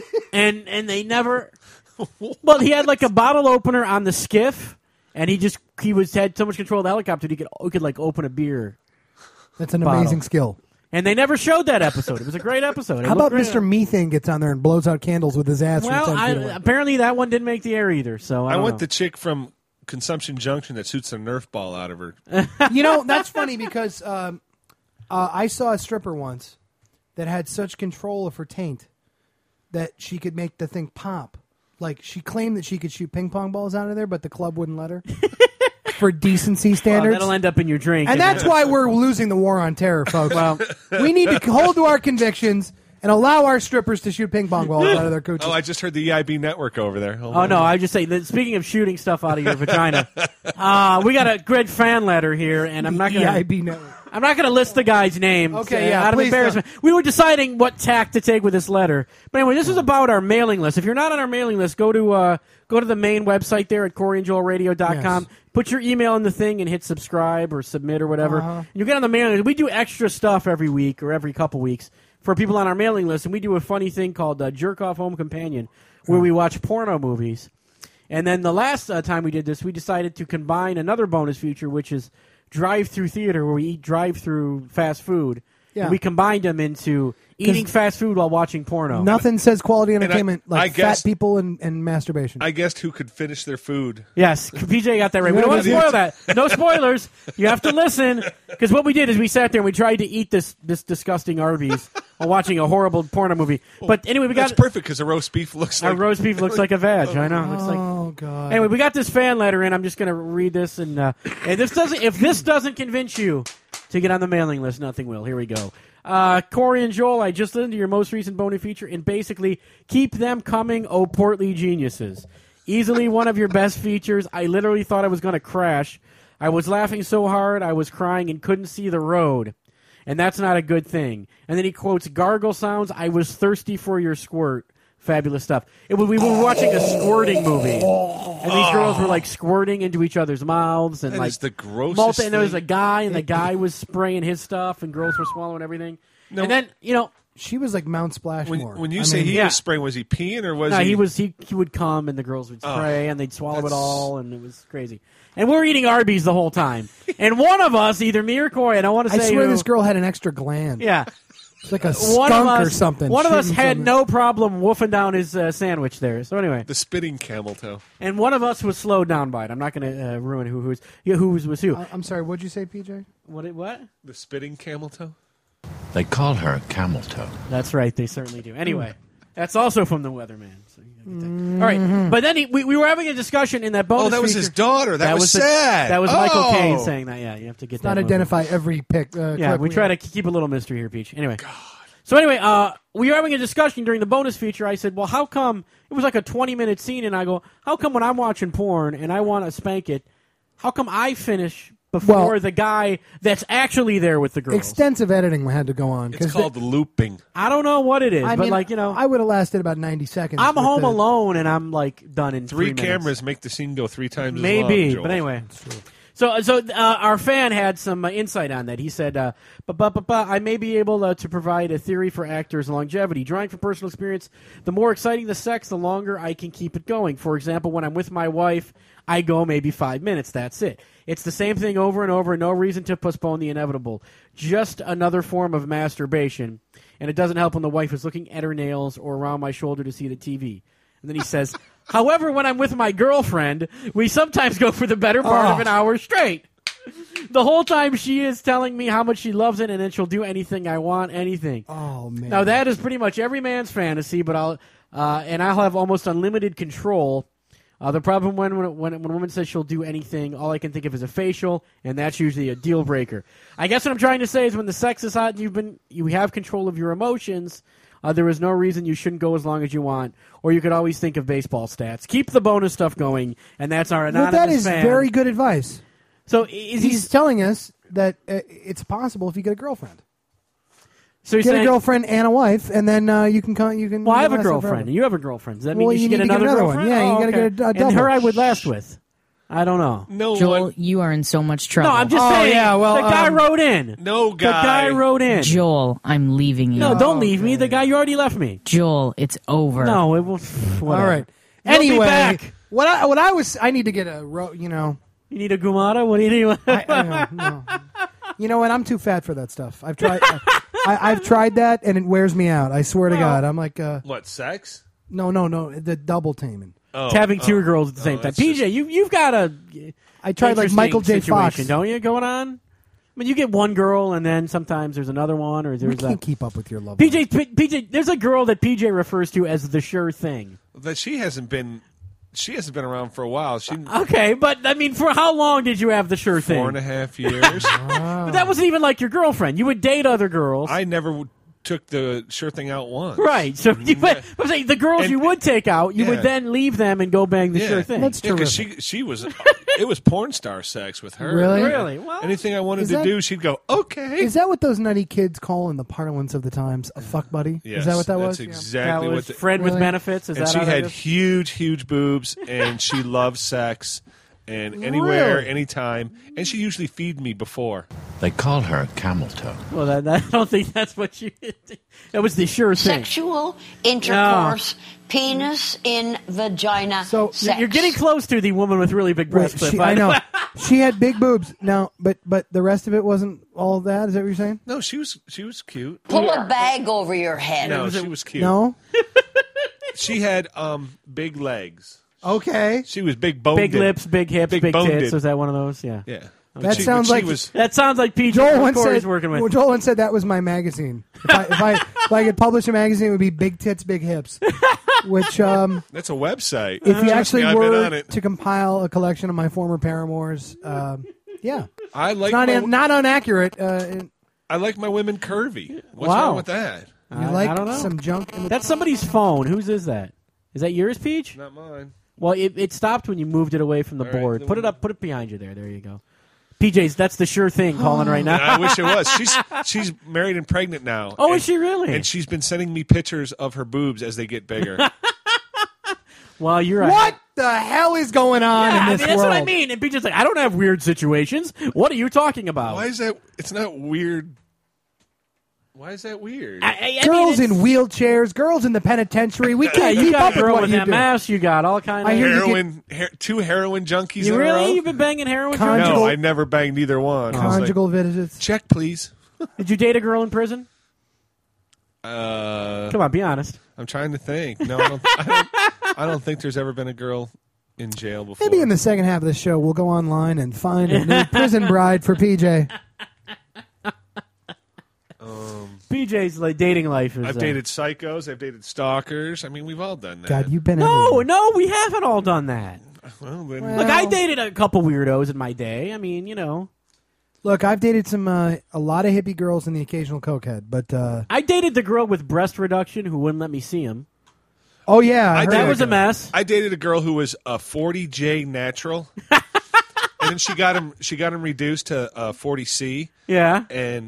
and and they never. Well, he had like a bottle opener on the skiff, and he just he was had so much control of the helicopter he could he could like open a beer, That's an bottle. amazing skill. and they never showed that episode. It was a great episode. It How about looked great. Mister Methane gets on there and blows out candles with his ass? from Well, ten I, feet away? apparently that one didn't make the air either. So I, I don't want know. the chick from Consumption Junction that shoots a Nerf ball out of her. You know, that's funny because um, uh, I saw a stripper once that had such control of her taint that she could make the thing pop. Like, she claimed that she could shoot ping pong balls out of there, but the club wouldn't let her for decency Well, standards. that'll end up in your drink, and that's why we're losing the war on terror, folks. Well, we need to hold to our convictions and allow our strippers to shoot ping pong balls out of their coochies. Oh, I just heard the E I B network over there. Hold Oh, on. no, I just say, that speaking of shooting stuff out of your vagina, uh, we got a good fan letter here, and I'm not E going I to... B network. I'm not going to list the guy's name. Okay, uh, yeah, out of please embarrassment. We were deciding what tack to take with this letter. But anyway, this is about our mailing list. If you're not on our mailing list, go to uh, go to the main website there at corey and joel radio dot com. Yes. Put your email in the thing and hit subscribe or submit or whatever. Uh-huh. And you get on the mailing list. We do extra stuff every week or every couple weeks for people on our mailing list, and we do a funny thing called uh, Jerk Off Home Companion, where we watch porno movies. And then the last uh, time we did this, we decided to combine another bonus feature, which is drive-through theater, where we eat drive-through fast food. Yeah. And we combined them into eating fast food while watching porno. Nothing says quality entertainment I like guess- fat people and, and masturbation. I guessed who could finish their food. Yes, P J got that right. We don't want to Yeah, spoil that. No spoilers. You have to listen, because what we did is we sat there and we tried to eat this this disgusting Arby's while watching a horrible porno movie. But anyway, we got That's perfect because the roast beef looks our like roast beef looks like a veg. I know. It looks like. oh God! Anyway, we got this fan letter in. I'm just going to read this, and uh, and this doesn't. If this doesn't convince you to get on the mailing list, nothing will. Here we go. Uh, Corey and Joel, I just listened to your most recent bonus feature, and basically keep them coming, oh portly geniuses. Easily one of your best features. I literally thought I was going to crash. I was laughing so hard I was crying and couldn't see the road, and that's not a good thing. And then he quotes gargle sounds. I was thirsty for your squirt. Fabulous stuff. It was, we were watching a squirting movie, and these girls were like squirting into each other's mouths, and That like is the grossest multi- and there was a thing. guy, and the guy was spraying his stuff, and girls were swallowing everything. No. And then you know, She was like Mount when, Splashmore. when you I say mean, he yeah. was spraying, was he peeing or was no, he? he was he he would come, and the girls would spray, and they'd swallow it that's- all, and it was crazy. And we were eating Arby's the whole time, and one of us, either me or Corey, I don't want to I say swear who, this girl had an extra gland. yeah. It's like a One skunk of us, or something. One of us shooting had something. no problem woofing down his uh, sandwich there. So anyway, the spitting camel toe. and one of us was slowed down by it. I'm not going to uh, ruin who who's yeah, who was, was who. I- I'm sorry. What'd you say, P J? What? it- What? The spitting camel toe. They call her Camel Toe. That's right. They certainly do. Anyway, that's also from the Weatherman. So you gotta get that. Mm-hmm. All right, but then he, we we were having a discussion in that bonus. Oh, that was feature. his daughter. That, was, the- sad. that was oh. Michael Caine saying that. Yeah, you have to get Not that. movie. identify every pic. Uh, Yeah, clip we try to keep a little mystery here, Peach. Anyway. So anyway, uh, we were having a discussion during the bonus feature. I said, well, how come, it was like a twenty-minute scene, and I go, how come when I'm watching porn and I want to spank it, how come I finish before Well- the guy that's actually there with the girls? Extensive editing had to go on. It's 'cause called the- looping. I don't know what it is, I but mean, like, you know, I would have lasted about ninety seconds. I'm with home the- alone, and I'm like done in Three three minutes. cameras make the scene go three times as long. Maybe, Joel. but anyway. So, so uh, our fan had some uh, insight on that. He said, uh, "But, but, but, but, I may be able uh, to provide a theory for actors' longevity. Drawing from personal experience, the more exciting the sex, the longer I can keep it going. For example, when I'm with my wife, I go maybe five minutes. That's it. It's the same thing over and over. No reason to postpone the inevitable. Just another form of masturbation. And it doesn't help when the wife is looking at her nails or around my shoulder to see the T V." And then he says, "However, when I'm with my girlfriend, we sometimes go for the better part Oh. of an hour straight. The whole time she is telling me how much she loves it, and then she'll do anything I want, anything." Oh man! Now that is pretty much every man's fantasy, but I'll uh, and I'll have almost unlimited control. Uh, the problem when when when when a woman says she'll do anything, all I can think of is a facial, and that's usually a deal breaker. I guess what I'm trying to say is when the sex is hot and you've been you have control of your emotions. Uh, there is no reason you shouldn't go as long as you want, or you could always think of baseball stats. Keep the bonus stuff going, and that's our well, anonymous that is fan. very good advice. So is He's he? telling us that uh, it's possible if you get a girlfriend. So he's Get saying, a girlfriend and a wife, and then uh, you can come. You can. well, I you have can a last girlfriend, forever. and you have a girlfriend. Does that mean Well, you should you get need to get another another one. girlfriend? Yeah, you Oh, gotta okay. get a- a And double. her I would last with. I don't know. No Joel, one. you are in so much trouble. No, I'm just Oh, saying. yeah, well, the guy um, wrote in. No The guy. guy wrote in. Joel, I'm leaving you. No, don't leave me. The guy, you already left me. Joel, it's over. No, it will. Whatever. All right. You'll be Anyway, back. what I what I was I need to get a ro- you know You need a Gumata? What do you need? I, I don't know. You know what? I'm too fat for that stuff. I've tried. I, I've tried that, and it wears me out. I swear to God. I'm like, uh, What, sex? no, no, no. The double taming. Oh, having two oh. girls at the same Oh, time. that's P J, just- you you've got a. I tried like interesting Michael J. Fox. situation, don't you? Going on. I mean, you get one girl, and then sometimes there's another one, or We there's a. can't keep up with your love. P J, P- PJ, there's a girl that P J refers to as the sure thing. That she hasn't been. She hasn't been around for a while. She Okay, but I mean, for how long did you have the sure thing? four and a half years. But that wasn't even like your girlfriend. You would date other girls. I never would took the sure thing out once. Right. So you, but, I'm saying the girls And- you would take out, you yeah. would then leave them and go bang the Yeah. sure thing. That's Yeah, because terrific. she she was it was porn star sex with her. Really? Really? Well, Anything I wanted Is to that- do, she'd go, okay. Is that what those nutty kids call in the parlance of the times a fuck buddy? Yes, is that what that that's was? Yeah. that exactly was what. The, Fred with Really? benefits. Is and that she how that had is? huge, huge boobs, and she loved sex, and anywhere, Really? anytime, and she usually feed me before. They call her camel toe. Well, that, that, I don't think that's what you. That was the sure thing. Sexual intercourse, penis in vagina. So, sex. You're getting close to the woman with really big Wait, breasts. Cliff, she, by I the know way. she had big boobs. Now, but but the rest of it wasn't all that. Is that what you're saying? No, she was she was cute. Pull a bag over your head. No, she was cute. No. She had um big legs. Okay. She was big boned. Big lips, big hips, Big big, boned tits. it. Was that one of those? Yeah. Yeah. But That she- sounds but she like- was, That sounds like P J Joel once Corey's said. working with. Well, Joel once said that was my magazine. If I, if I if I could publish a magazine, it would be Big Tits, Big Hips. Which, um, that's a website. if you Trust actually me, I've been were on it. to compile a collection of my former paramours, um, yeah, I like not my, in, not inaccurate. Uh, in- I like my women curvy. What's Wow. wrong with that? you I- like I don't know. some junk in the That's somebody's phone. Whose is that? Is that yours, Peach? Not mine. Well, it, it stopped when you moved it away from the All right, board. the Put it one- up. Put it behind you there. There you go. P J's. That's the sure thing calling right now. I wish it was. She's she's married and pregnant now. Oh, and, is she really? And she's been sending me pictures of her boobs as they get bigger. Well, you're right. What the hell is going on Yeah, in I this mean, that's world? what I mean. And P J's like, I don't have weird situations. What are you talking about? Why is that? It's not weird. Why is that weird? I, I, I Girls mean, in wheelchairs, girls in the penitentiary. We yeah, can't you keep got up a with girl what with you M do. S. You got all kind of. I hear you get- heroin, her, two heroin junkies You in a row. really? You've been banging heroin? Conjugal- junkies? No, I never banged either one. I was like, Conjugal visits. check, please. Did you date a girl in prison? Uh, Come on, be honest. I'm trying to think. No, I don't, I don't. I don't think there's ever been a girl in jail before. Maybe in the second half of the show, we'll go online and find a new prison bride for P J. P J's like dating life is. I've uh, dated psychos. I've dated stalkers. I mean, we've all done that. God, you've been No, everywhere. no, we haven't all done that. Well, then, Well- Look, I dated a couple weirdos in my day. I mean, you know, Look, I've dated some uh, a lot of hippie girls and the occasional cokehead, but uh, I dated the girl with breast reduction who wouldn't let me see him. oh yeah, I I heard That did- was a mess. I dated a girl who was a forty J natural, and then she got him. She got him reduced to uh, forty C. Yeah. And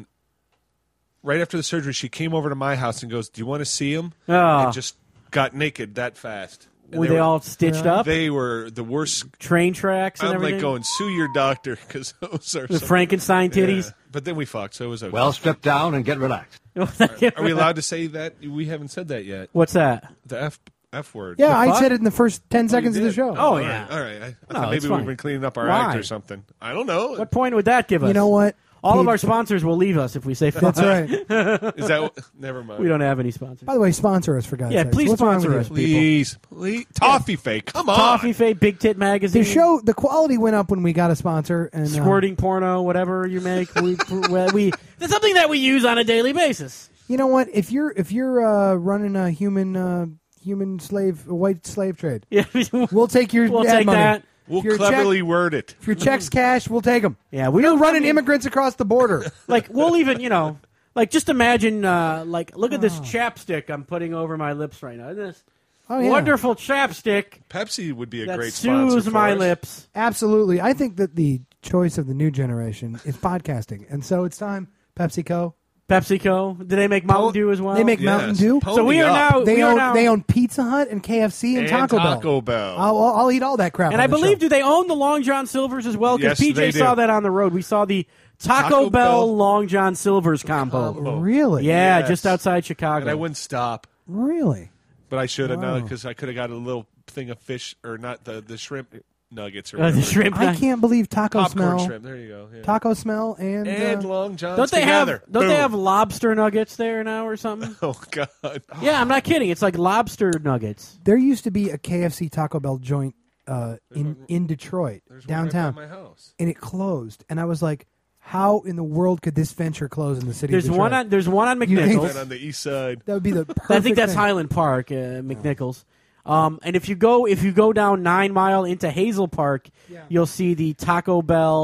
right after the surgery, she came over to my house and goes, "Do you want to see him?" Oh. And just got naked that fast. And Were they, all stitched up? They were the worst. Train tracks and I'm everything? like going, sue your doctor because those are The some- Frankenstein Yeah. titties? But then we fucked, so it was okay. Well, strip down and get relaxed. Are we allowed to say that? We haven't said that yet. What's that? The F F word. Yeah, The I fuck? said it in the first ten You seconds of the did? show. Oh, all yeah. right. All right. I, I No, thought it's maybe fine. we've been cleaning up our Why? act or something. I don't know. What point would that give us? You know what? All of Pete- our sponsors will leave us if we say fuck. That's right. Is that? what- Never mind. We don't have any sponsors. By the way, sponsor us for God's Yeah, sake. please What's wrong sponsor with us. you? Please, please, Toffee Fake. Come on. Toffee Fate, Big Tit Magazine. The show, the quality went up when we got a sponsor, and uh, Squirting porno, whatever you make. We, we, we It's something that we use on a daily basis. you know what? If you're if you're uh, running a human uh, human slave a white slave trade, Yeah, we'll take your We'll ad take money. that. We'll If your cleverly check- word it. If your checks cash, we'll take them. Yeah, we You're don't running I mean, immigrants across the border. Like, we'll even, you know, like, just imagine, uh, like, look at Oh. this chapstick I'm putting over my lips right now. This Oh yeah, wonderful chapstick Pepsi would be a that great sponsor soothes for my us. lips. absolutely. I think that the choice of the new generation is podcasting, and so it's time. PepsiCo, PepsiCo. Do they make Mountain Dew as well? they make Yes. Mountain Dew. Pony So we are up. now. They we are own now, they own Pizza Hut and K F C and, And Taco, Taco Bell. Bell. I'll, I'll I'll eat all that crap. And on I the believe, show. do they own the Long John Silvers as well? Because Yes, P J they do. saw that on the road. We saw the Taco, Taco Bell, Bell Long John Silvers combo. Combo. really, Yeah, Yes. just outside Chicago. And I wouldn't stop, really. but I should have Wow. known because I could have got a little thing of fish or not the the shrimp nuggets or Uh, the whatever. shrimp. I can't believe taco popcorn smell, shrimp. There you go. Yeah. taco smell, and, and uh, Long Johns Don't they together. have? Don't they Boom. have lobster nuggets there now or something? Oh God. Yeah, I'm not kidding. It's like lobster nuggets. there used to be a K F C Taco Bell joint uh, in in Detroit There's one right downtown, by my house. and it closed. And I was like, how in the world could this venture close in the city? There's of Detroit? one on. There's one on You think- McNichols. Right on the east side. That would be the perfect I think that's thing. Highland Park, uh, McNichols. Um, and if you go if you go down Nine Mile into Hazel Park, Yeah. you'll see the Taco Bell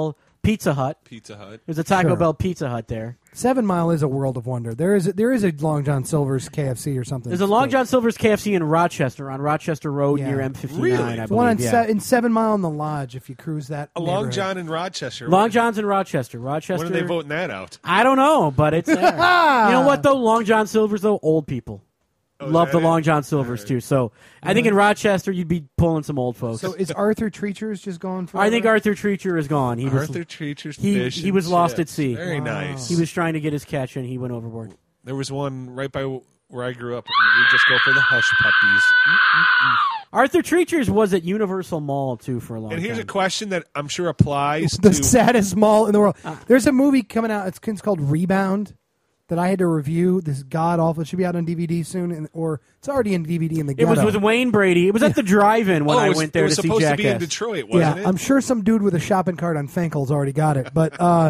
Pizza Hut. Pizza Hut. There's a Taco Sure. Bell Pizza Hut there. Seven Mile is a world of wonder. There is a, there is a Long John Silver's K F C or something. There's a Long John Silver's K F C in Rochester on Rochester Road Yeah. near M fifty-nine. Really? I There's believe. one in, yeah. se- in Seven Mile in the Lodge if you cruise that. A Long neighborhood. John in Rochester. Long John's in Rochester. Rochester. When are they voting that out? I don't know, but it's there. You know what though? Long John Silver's though, old people Oh, is love that the it? Long John Silver's too. So I think in Rochester you'd be pulling some old folks. So is Arthur Treacher's just going for? I think Arthur Treacher is gone. He was, Arthur Treacher's he, Fish he and was lost at Chips. sea. Very nice. He was trying to get his catch and he went overboard. There was one right by where I grew up. We just go for the hush puppies. Mm-mm-mm. Arthur Treacher's was at Universal Mall too for a long And here's time. a question that I'm sure applies the to. saddest mall in the world. Uh. There's a movie coming out. It's, it's called Rebound that I had to review. This god awful. It should be out on D V D soon, and, or it's already in D V D in the It ghetto. was with Wayne Brady. It was at the drive-in when oh, I it was, went there it was to see supposed Jackass. to be in Detroit, wasn't yeah, it? I'm sure some dude with a shopping cart on Fenkel's already got it. But uh,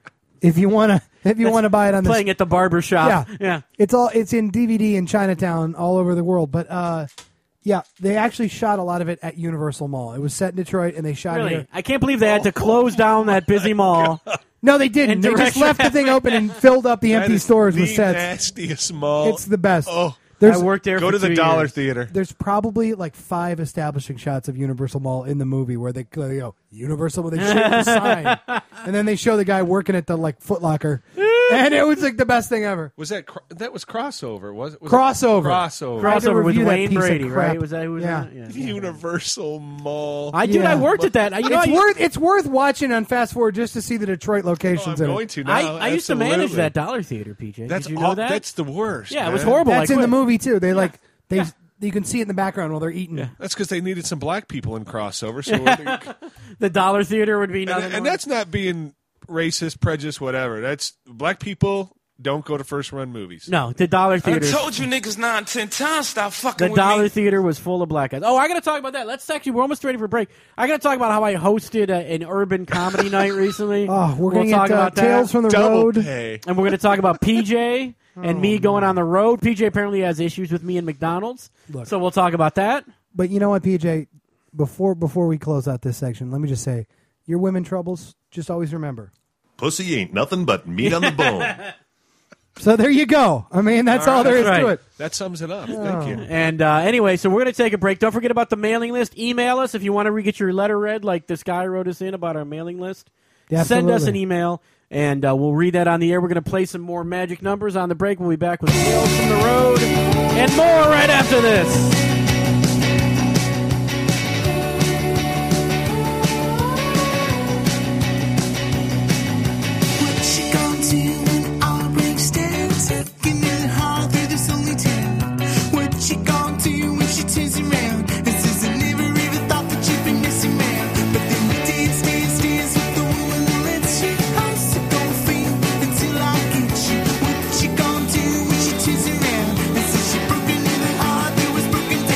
if you want to, if you want to buy it on Playing this, at the barber shop. yeah, yeah. it's all it's in D V D in Chinatown all over the world. But uh, yeah, they actually shot a lot of it at Universal Mall. It was set in Detroit, and they shot Really? here. I can't believe they had to close down that busy mall. No, they didn't. And They just direction- left the thing open and filled up the That empty is stores the with sets. nastiest mall. It's the best. Oh, There's, I worked there go for to the two Dollar years. Theater. There's probably like five establishing shots of Universal Mall in the movie where they, they go Universal, where they show the sign, and then they show the guy working at the like Foot Locker, and it was like the best thing ever. Was that cro- that was crossover? Was it was Crossover. It crossover? I had to Crossover with review that Wayne piece of Brady, crap. right? Was that who was Yeah. in it? Yeah. Universal Mall. I did. Yeah. I worked at that. I, you know, It's I, worth it's worth watching on fast forward just to see the Detroit Oh, I'm locations. in going it. to now. I, I used to manage absolutely. that Dollar Theater, P J. That's did you know aw- that? That's the worst. Yeah, it was man. horrible. That's I in the quit. movie too. They like they you can see it in the background while they're eating. That's because they needed some black people in crossover. So they, The Dollar Theater would be nothing. and, and more. that's not being racist, prejudice, whatever. That's black people don't go to first run movies. no, the Dollar I Theater. told you niggas nine, ten times stop fucking The with Dollar me. Theater was full of black guys. Oh, I got to talk about that. Let's actually, we're almost ready for a break. I got to talk about how I hosted a, an urban comedy night recently. Oh, we're we'll gonna talk get uh, about that. Tales from the Double Road. pay. And we're going to talk about P J and Oh, me going on the road. P J apparently has issues with me and McDonald's. Look. So we'll talk about that. But you know what, P J? Before before we close out this section, let me just say, your women troubles. Just always remember. Pussy ain't nothing but meat on the bone. So there you go. I mean, that's all, there is That's to right. it. That sums it up. Thank you. And uh, anyway, so we're going to take a break. Don't forget about the mailing list. Email us if you want to re- get your letter read, like this guy wrote us in about our mailing list. Yeah, Send us an absolutely. email, and uh, we'll read that on the air. We're going to play some more magic numbers on the break. We'll be back with Tales from the Road and more right after this. What you gonna do when all breaks down? Taking it hard through this only town. What you gonna do when she turns around and says, I never even thought that you'd be messing around. But then you dance, dance, dance with the woman that lets you. I'm so gonna feel until I get you. What you gonna do when she turns around and says she broke into the heart that was broken down?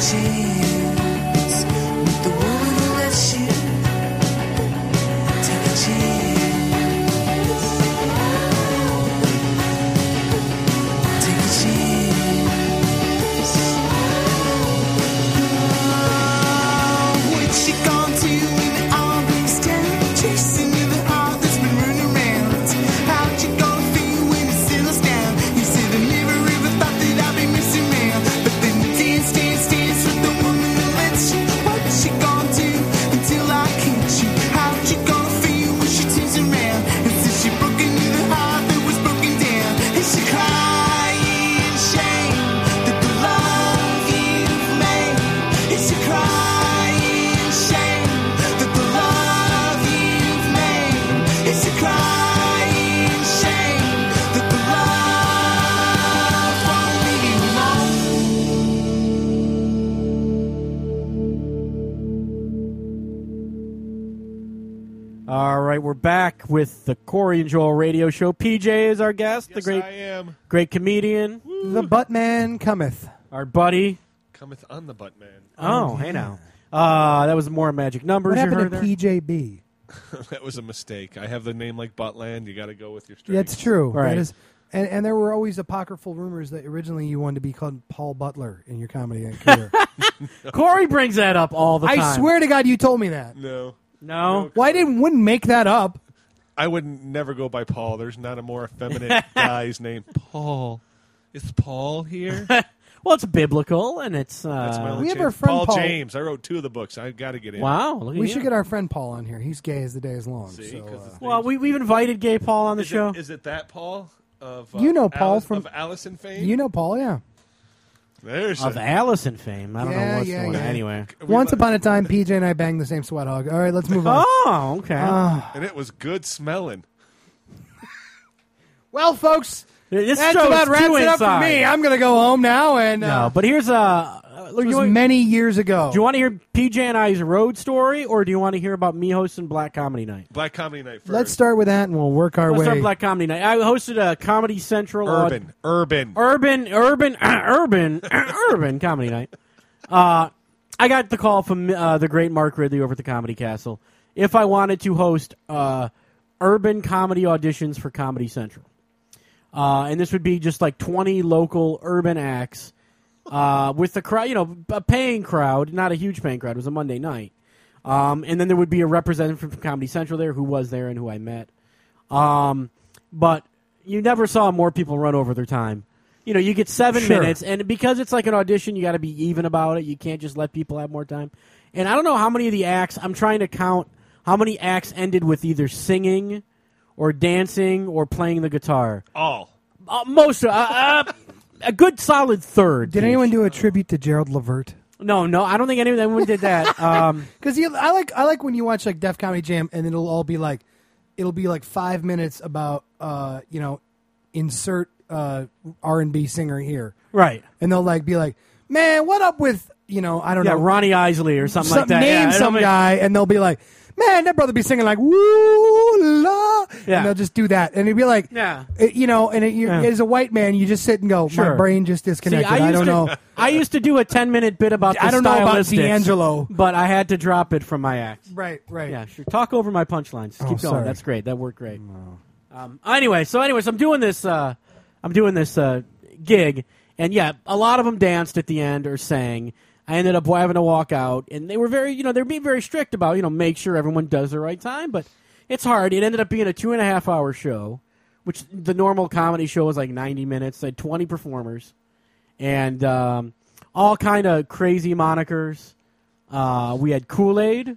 chance with the woman who lets you take a chance. Take a chance. Oh, what's she gone to when it all breaks down? Chasing you the heart that's been running around. How'd you gonna feel when it settles down? You said I never ever thought that I'd be missing around, but then you dance, dance, dance with the woman that lets you. What's she gonna do until I catch you? How'd you gonna feel when she turns around and says she broke into the heart that was broken down? And she crying shame that the love you've made. Is she crying shame that the love you've made? Is she crying shame that the love won't leave you alone? All right, we're back with the Corey and Joel radio show. P J is our guest, Yes, the great, I am. great comedian, The Buttman cometh. our buddy. Cometh on the butt man. Oh, hey now. Uh, that was more magic numbers What you happened heard to there. P J B? That was a mistake. I have the name like Buttland. You got to go with your strings. Yeah, it's true. Right. That is, and, and there were always apocryphal rumors that originally you wanted to be called Paul Butler in your comedy career. Corey brings that up all the time. I swear to God, you told me that. No. No. Why didn't wouldn't make that up? I would never go by Paul. There's not a more effeminate guy's name. Paul. Is Paul here? Well, it's biblical, and it's. That's my Uh, only We have chance. our friend Paul, Paul. James. I wrote two of the books. I got to get in. wow, look at We you. should get our friend Paul on here. He's gay as the day is long. See, so, 'cause uh, his Well, name's- we, we've invited Gay Paul on the is show. It, is it that Paul of uh, You know Paul Alice, from- of Allison fame? you know Paul, yeah. There's Of a, Allison fame. I don't Yeah, know what's yeah, going on. yeah. Anyway. we Once let- upon a time, P J and I banged the same sweat hog. All right, let's move on. Oh, okay. and it was good smelling. Well, folks, this that's show's about wraps too it up for inside. me. I'm going to go home now. And uh, No, but here's a. Uh, it look, was you want- many years ago. do you want to hear P J and I's road story, or do you want to hear about me hosting Black Comedy Night? Black Comedy Night first. Let's start with that, and we'll work our Let's way. start Black Comedy Night. I hosted a Comedy Central. aud- Urban. Urban. urban, urban, urban, urban comedy night. Uh, I got the call from uh, the great Mark Ridley over at the Comedy Castle if I wanted to host uh, urban comedy auditions for Comedy Central. Uh, and this would be just like twenty local urban acts uh, with the crowd, you know, a paying crowd, not a huge paying crowd. It was a Monday night. Um, and then there would be a representative from Comedy Central there who was there and who I met. Um, but you never saw more people run over their time. You know, you get seven Sure. minutes, and because it's like an audition, you got to be even about it. You can't just let people have more time. And I don't know how many of the acts, I'm trying to count how many acts ended with either singing or dancing or playing the guitar. All. Uh, most, uh, uh, a good solid third. Did anyone do a tribute to Gerald Levert? No, no, I don't think anyone did that. Um, Because I like I like when you watch like Def Comedy Jam, and it'll all be like, it'll be like five minutes about uh you know, insert uh R and B singer here, right. and they'll like be like, man, what up with you know I don't Yeah, know Ronnie Isley or something some, like that. name Yeah, I some don't mean- guy, and they'll be like, man, that brother be singing like woo la, Yeah. and they'll just do that, and it'd be like, Yeah. it- you know, and it, you, Yeah. as a white man, you just sit and go, Sure. my brain just See, disconnected. I, I, used don't to, know. I used to do a ten-minute bit about the I don't know about stylistics, D'Angelo. but I had to drop it from my act. Right, right. Yeah, sure. Talk over my punchlines. Just Oh, keep going. sorry. That's great. That worked great. Um, anyway, so anyways, I'm doing this. Uh, I'm doing this uh, gig, and yeah, a lot of them danced at the end or sang. I ended up having to walk out, and they were very, you know, they're being very strict about, you know, make sure everyone does the right time. But it's hard. It ended up being a two and a half hour show, which the normal comedy show was like ninety minutes. They had twenty performers, and um, all kind of crazy monikers. Uh, we had Kool-Aid,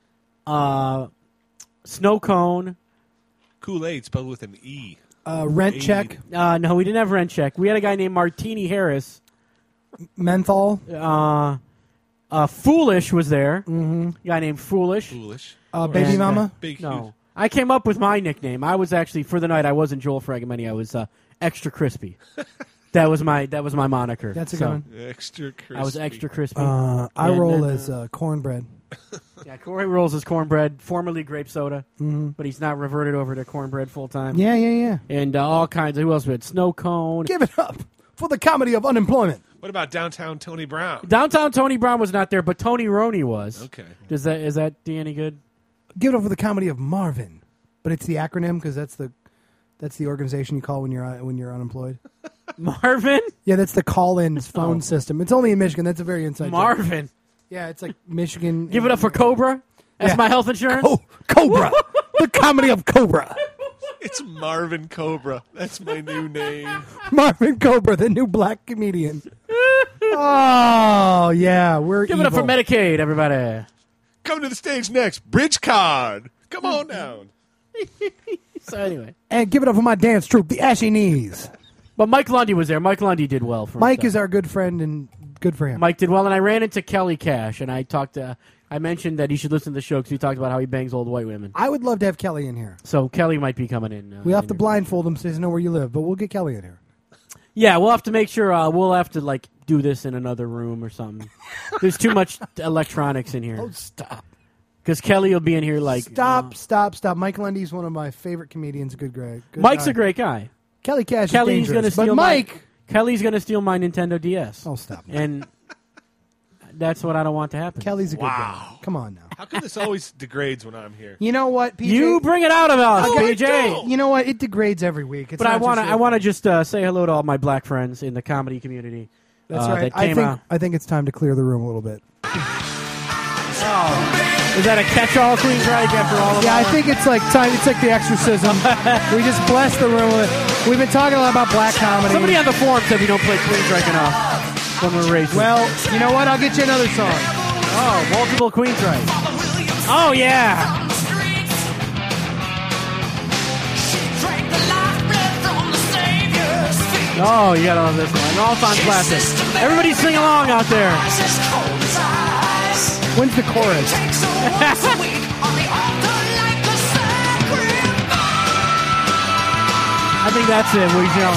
uh, Snow Cone. Kool-Aid spelled with an E. Uh, rent Aid. check, Uh, no, we didn't have rent check. We had a guy named Martini Harris. menthol, Uh, uh, Foolish was there. Mm-hmm. A guy named Foolish. Foolish. uh, baby And, uh, mama. Big, No. huge. I came up with my nickname. I was actually, for the night, I wasn't Joel Fragmenti. I was uh, Extra Crispy. that was my that was my moniker. That's a So, good one. Extra crispy. I was Extra Crispy. Uh, I And roll then, as uh, cornbread. yeah, Corey rolls his cornbread, formerly grape soda, mm-hmm. but he's not reverted over to cornbread full time. Yeah, yeah, yeah. And uh, all kinds of, who else we had? Snow Cone. Give it up for the comedy of unemployment. What about downtown Tony Brown? Downtown Tony Brown was not there, but Tony Roney was. Okay. Does that is that do you any good? Give it up for the comedy of Marvin, but it's the acronym because that's the that's the organization you call when you're uh, when you're unemployed. Marvin? Yeah, that's the call-in phone Oh. system. It's only in Michigan. That's a very inside joke. Marvin. Yeah, it's like Michigan. Give it up for Cobra. That's Yeah. my health insurance. Co- Cobra. The comedy of Cobra. It's Marvin Cobra. That's my new name. Marvin Cobra, the new black comedian. Oh yeah, we're Give it up for evil. Medicaid, everybody. Coming to the stage next, Bridge Card. Come on down. So anyway, And give it up for my dance troupe, the Ashy Knees. but Mike Lundy was there. Mike Lundy did well for Mike himself. is our good friend, and good for him. Mike did well, and I ran into Kelly Cash, and I talked to. I mentioned that he should listen to the show because he talked about how he bangs old white women. I would love to have Kelly in here. So Kelly might be coming in. Uh, We have in to here. blindfold him so he doesn't know where you live, but we'll get Kelly in here. Yeah, we'll have to make sure. Uh, we'll have to like do this in another room or something. There's too much electronics in here. Oh, stop. Because Kelly will be in here like. Stop, uh, stop, stop. Mike Lundy's one of my favorite comedians. Good, Greg. Good Mike's guy. a great guy. Kelly Cash Kelly's is gonna dangerous. steal But my- Mike... Kelly's going to steal my Nintendo D S. Oh, stop. And that's what I don't want to happen. Kelly's a good Wow. guy. Come on now. How come this always degrades when I'm here? You know what, P J? You bring it out of us, Okay. P J. You know what? It degrades every week. It's But I not want to. just I your want to fault. just uh, say hello to all my black friends in the comedy community. That's uh, right. That I came think out. I think it's time to clear the room a little bit. Is that a catch-all, Queensryche? After all of Yeah, I our- think it's like time. It's like the exorcism. We just bless the room with it. We've been talking a lot about black comedy. Somebody on the forum said we don't play Queensryche enough when we're racing. Well, you know what? I'll get you another song. oh, multiple Queensryche. Oh yeah. Oh, you gotta love this one. An all-time classic. Everybody sing along out there. When's the chorus? I think that's it. What he's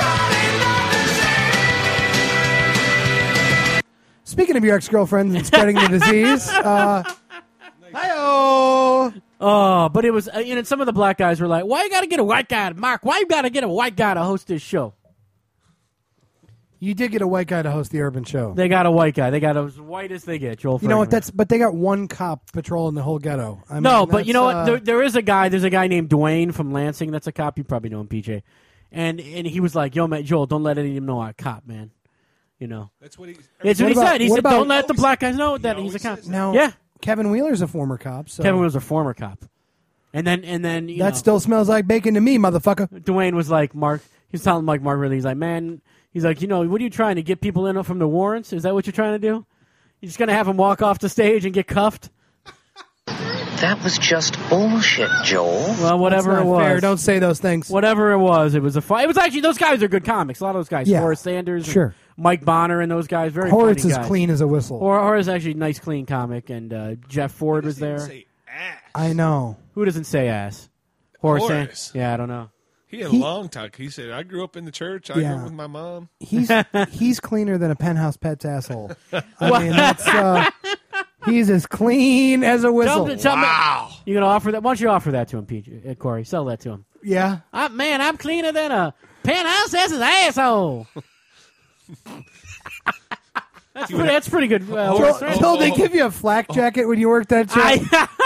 yelling. Speaking of your ex-girlfriends and spreading the disease, uh, hi-oh. Oh, but it was, uh, you know, some of the black guys were like, why you got to get a white guy, Mark? Why you got to get a white guy to host this show? You did get a white guy to host the Urban Show. They got a white guy. They got as white as they get, Joel You know what? Frankman. That's but they got one cop patrolling the whole ghetto. I mean, No, but you know that's, what? uh, There, there is a guy. There's a guy named Dwayne from Lansing. That's a cop. You probably know him, P J. And and he was like, "Yo, man, Joel, don't let any of them know I'm a cop, man. You know." That's what he. That's what, What he about- said. He what said, about- "Don't let the black guys know that He he's a always cop." says that. now, Yeah, Kevin Wheeler's a former cop. So Kevin was a former cop. And then and then you that know, still smells like bacon to me, motherfucker. Dwayne was like, Mark. He's telling Mike Mark really. He's like, man. He's like, you know, what are you trying to get people in from the warrants? Is that what you're trying to do? You're just gonna have them walk off the stage and get cuffed? That was just bullshit, Joel. Well, whatever That's it not was. fair. Don't say those things. Whatever it was, it was a fight. It was actually those guys are good comics. A lot of those guys, Yeah, Horace Sanders, and sure. Mike Bonner, and those guys. Very Horace funny is guys. clean as a whistle. Or Horace is actually a nice, clean comic, and uh, Jeff Ford was there. Say ass. I know. Who doesn't say ass? Horace. San- Horace. Yeah, I don't know. He had He- a long talk. He said, "I grew up in the church. I grew Yeah. up with my mom." He's he's cleaner than a penthouse pet's asshole. I mean, that's uh, he's as clean as a whistle. Tell me- tell me- Wow. You gonna offer that? Why don't you offer that to him, P J? Uh, Corey, sell that to him. Yeah. Uh, man, I'm cleaner than a penthouse as his asshole. that's, pretty, that's pretty good. Uh, So, Horace Sanders. so they give you a flak jacket when you work that job?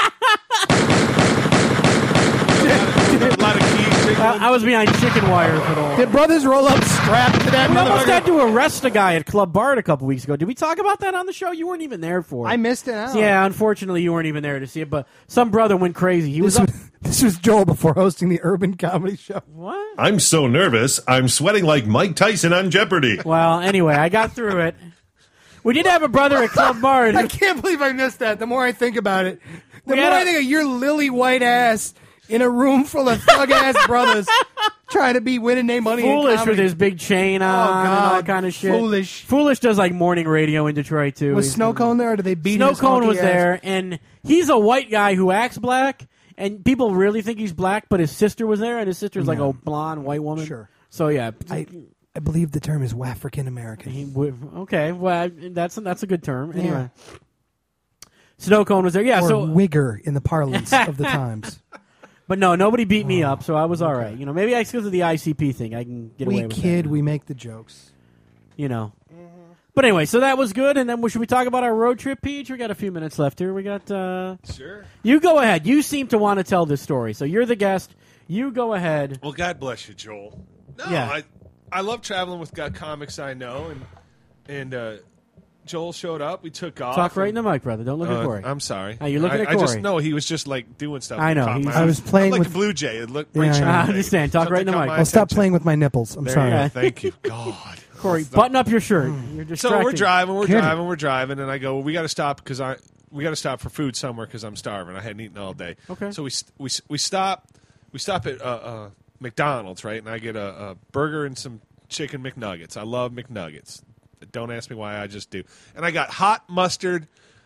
I, A lot of keys. jiggling. I, I was behind chicken wire for the whole. Did brothers roll up strapped to that We almost motherfucker? had to arrest a guy at Club Bard a couple weeks ago. Did we talk about that on the show? You weren't even there for it. I missed it out. Yeah, unfortunately, you weren't even there to see it. But some brother went crazy. He was This up. was, this was Joel before hosting the Urban Comedy Show. What? I'm so nervous, I'm sweating like Mike Tyson on Jeopardy. Well, anyway, I got through it. We did have a brother at Club Bard. I can't believe I missed that. The more I think about it, the We more had I a- think of your lily white ass in a room full of thug ass brothers trying to be winning their money. in Foolish comedy. with his big chain on and all God. kind of shit. Foolish. Foolish does like morning radio in Detroit too. Was He's- Snow Cone there, or did they beat Snow his Cone honky was ass? there, and he's a white guy who acts black, and people really think he's black, but his sister was there, and his sister's like a blonde white woman. Sure. So yeah, I, I believe the term is African American. he would, okay. Well, that's that's a good term. Anyway, Snow Cone was there. Yeah. or so, wigger in the parlance of the times. but no, nobody beat me Oh, up, so I was all right. You know, maybe I because of the I C P thing, I can get We away with kid, that. we make the jokes. You know. But anyway, so that was good. And then should we talk about our road trip, Peach? We got a few minutes left here. We got. Uh, Sure. You go ahead. You seem to want to tell this story, so you're the guest. You go ahead. Well, God bless you, Joel. No, Yeah. I I love traveling with got comics I know, and and uh, Joel showed up. We took off. Talk right in and- the mic, brother. Don't look Uh, at Corey. I'm sorry. Oh, you're looking I, at I just Corey. no. He was just like doing stuff. I know, Caught he's- my I was eye. playing I'm like with- a blue jay. It looked Yeah, I right know. I sharp. understand. Talk Something right in the caught mic. my Well, stop attention. playing with my nipples. I'm There sorry. you go. Thank you. God. Corey, button up your shirt. You're So distracting. we're driving, we're Kidding. driving, we're driving, and I go, well, we got to stop because I we got to stop for food somewhere because I'm starving. I hadn't eaten all day. Okay. So we st- we s- we stop we stop at uh, uh, McDonald's, right? And I get a, a burger and some chicken McNuggets. I love McNuggets. Don't ask me why. I just do. And I got hot mustard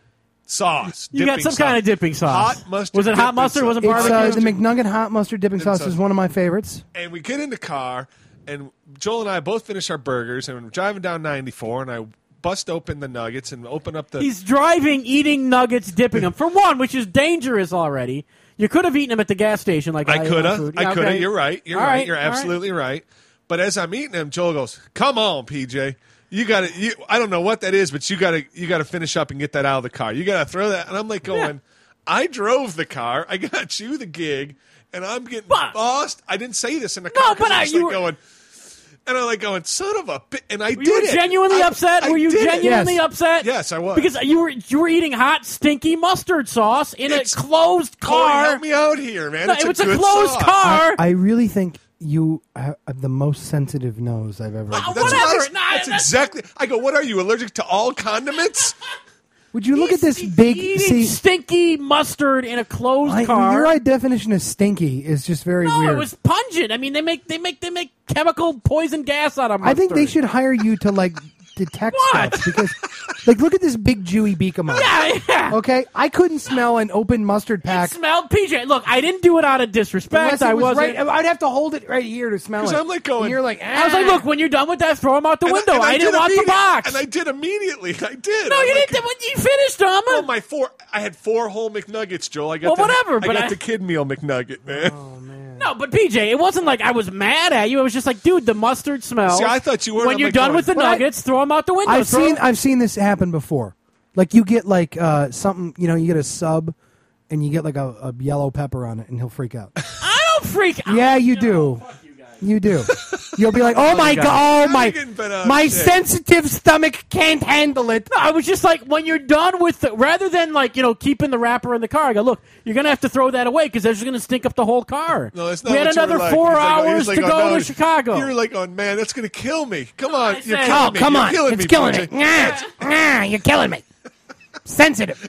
sauce. You got dipping some sauce. kind of dipping sauce. Hot mustard. Was it hot dipping mustard? sauce. Wasn't It's barbecue? uh, the McNugget hot mustard dipping sauce sauce. is one of my favorites. And we get in the car, and Joel and I both finish our burgers, and we're driving down ninety-four, and I bust open the nuggets and open up the. He's driving, eating nuggets, dipping them. For one, which is dangerous already. You could have eaten them at the gas station, like I ate could my have. food. I Yeah, could have. okay. You're right. You're All right. right, You're all right. absolutely right. But as I'm eating them, Joel goes, "Come on, P J. You got to. You, I don't know what that is, but you got to. You got to finish up and get that out of the car. You got to throw that." And I'm like going, Yeah. I drove the car. I got you the gig, and I'm getting But- bossed. I didn't say this in the No, car. 'cause but I I- was you like were- going. And I'm like going, son of a bitch. And I Were did you it. genuinely I- upset? I Were you did it. genuinely Yes. upset? Yes, I was. Because you were you were eating hot, stinky mustard sauce in It's- a closed Corey, car. help me out here, man. No, it's it a was a good closed sauce. car. I really think you have the most sensitive nose I've ever. Uh, had. That's, Whatever. what I- Nah, that's that's- exactly. I go, what are you, allergic to all condiments? Would you look at this He's big? eating See, stinky mustard in a closed I, car. your right definition of stinky is just very no, weird. it was pungent. I mean, they make they make they make chemical poison gas out of I mustard. think they should hire you to like detect What? stuff because, like, look at this big Jewy beak of mine. Yeah, yeah. Okay, I couldn't smell an open mustard It pack. smelled P J. Look, I didn't do it out of disrespect. Unless it I was wasn't. right, I'd have to hold it right here to smell it. 'Cause I'm like going- And you're like, I was like, "Ah." look, when you're done with that, throw them out the And window. and I, didn't did want the immediate- box. And I did immediately. I did. no, I'm you like, didn't. When you finished them. Well, my four. I had four whole McNuggets, Joel. I got Well, the, whatever, I but got I- the kid meal McNugget, man. Oh man. No, but P J, it wasn't like I was mad at you. It was just like, dude, the mustard smells. See, I thought you were. When I'm you're like done going, with the But I- nuggets, throw them out the window. I've Throw- seen I've seen this happen before. Like you get like uh, something, you know, you get a sub, and you get like a, a yellow pepper on it, and he'll freak out. I don't freak out. Yeah, you do. You do. You'll be like, oh my God. god, oh my, You're getting bent out of my shape. sensitive stomach can't handle it. No, I was just like, when you're done with the, rather than like, you know, keeping the wrapper in the car, I go, look, you're going to have to throw that away because that's just going to stink up the whole car. No, that's not we had what you were another like. four He's like, oh, hours he's like, to oh, go no, to Chicago. You're like, oh man, that's going to kill me. Come on, I you're said- killing Oh, me. come You're on. killing It's me, killing P me. J. Nah, nah, you're killing me. Sensitive.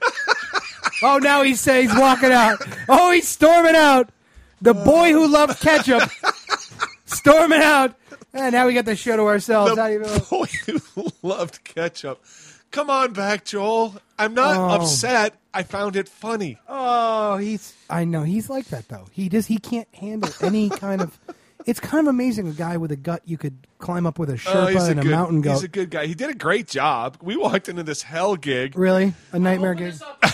Oh, now he says he's walking out. Oh, he's storming out. The boy who loves ketchup. Storming out. And now we got the show to ourselves. Not even- The boy who loved ketchup. Come on back, Joel. I'm not Oh. upset. I found it funny. Oh, he's. I know he's like that though. He just he can't handle any kind of. It's kind of amazing a guy with a gut you could climb up with a Oh, Sherpa he's a and a good, mountain goat. He's a good guy. He did a great job. We walked into this hell gig. Really, a nightmare gig.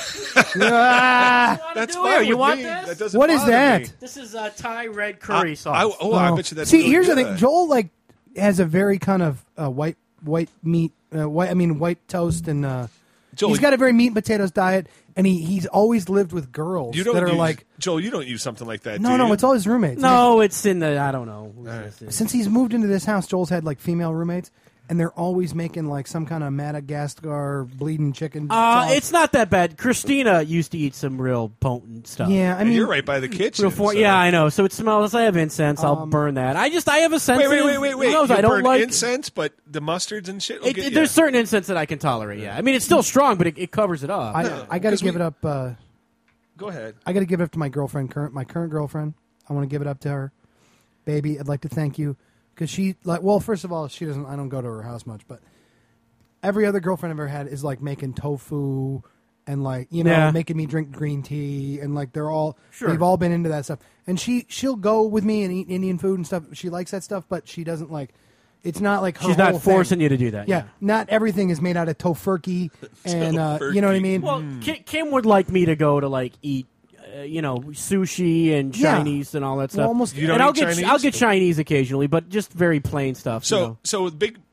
Ah, That's do fine it? with You want me. this? That doesn't what is bother that? me. This is uh, Thai red curry I, sauce. oh, I bet you that's See, really here's the good. thing. Joel like has a very kind of uh, white white meat, uh, white. I mean, white toast, and uh, Joel, he's got a very meat and potatoes diet. And he, he's always lived with girls You don't that are use, like, Joel. You don't use something like that. no, do no, you? it's all his roommates. no, it's in the, I don't know. Since he's moved into this house, Joel's had like female roommates, and they're always making like some kind of Madagascar bleeding chicken. Uh, sauce. it's not that bad. Christina used to eat some real potent stuff. yeah. I And mean, you're right by the kitchen. Before, so- yeah, I know. So it smells. I have incense. I'll Um, burn that. I just, I have a Wait, sensitive wait, wait, wait, wait. nose. You I don't burn like incense, but the mustards and shit. will It, get it- ya. there's certain incense that I can tolerate. Yeah, I mean it's still strong, but it, it covers it up. I, No, I got to 'cause give we- it up. Uh, Go ahead. I got to give it up to my girlfriend, current my current girlfriend. I want to give it up to her, baby. I'd like to thank you because she like. Well, first of all, she doesn't. I don't go to her house much, but every other girlfriend I've ever had is like making tofu and like you know Yeah. making me drink green tea and like they're all Sure. they've all been into that stuff. And she she'll go with me and eat Indian food and stuff. She likes that stuff, but she doesn't like. It's not like her She's whole not forcing thing. you to do that. Yeah, not everything is made out of tofurkey and uh, you know what I mean. Well, Kim, Kim would like me to go to like eat, uh, you know, sushi and Yeah. Chinese and all that stuff. Well, almost- You don't and I'll eat get Chinese? I'll get Chinese occasionally, but just very plain stuff. So, you know. so the big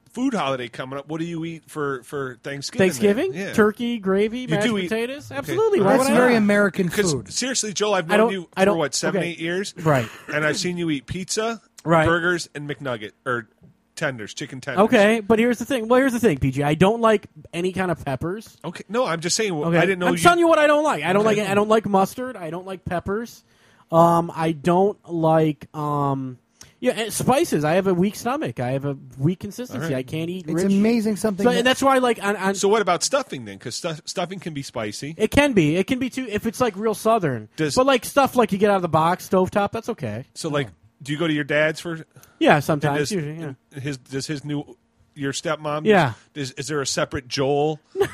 food holiday coming up. What do you eat for, for Thanksgiving? Thanksgiving, then? Yeah. turkey, gravy, You mashed do eat- potatoes. okay. Absolutely. Why That's would I very not? American Because food. seriously, Joel, I've I known don't- you I for don't- what seven, okay. eight years, Right. And I've seen you eat pizza, Right. burgers, and McNugget or tenders, chicken tenders. Okay, but here's the thing. Well, here's the thing, P G. I don't like any kind of peppers. Okay. No, I'm just saying. Okay, I didn't know. I'm you, telling you what I don't like. I don't Okay. like. I don't like mustard. I don't like peppers. Um, I don't like. Um, yeah, and spices. I have a weak stomach. I have a weak consistency. All right. I can't eat. It's rich. amazing something. So, that- and that's why, like, on, on So what about stuffing then? Because stuff, stuffing can be spicy. it can be. It can be too if it's like real southern. Does- but like stuff like you get out of the box, stovetop. That's okay. So like, do you go to your dad's for? Yeah, sometimes. Does usually, yeah. his does his new your stepmom? Yeah. Is, is there a separate Joel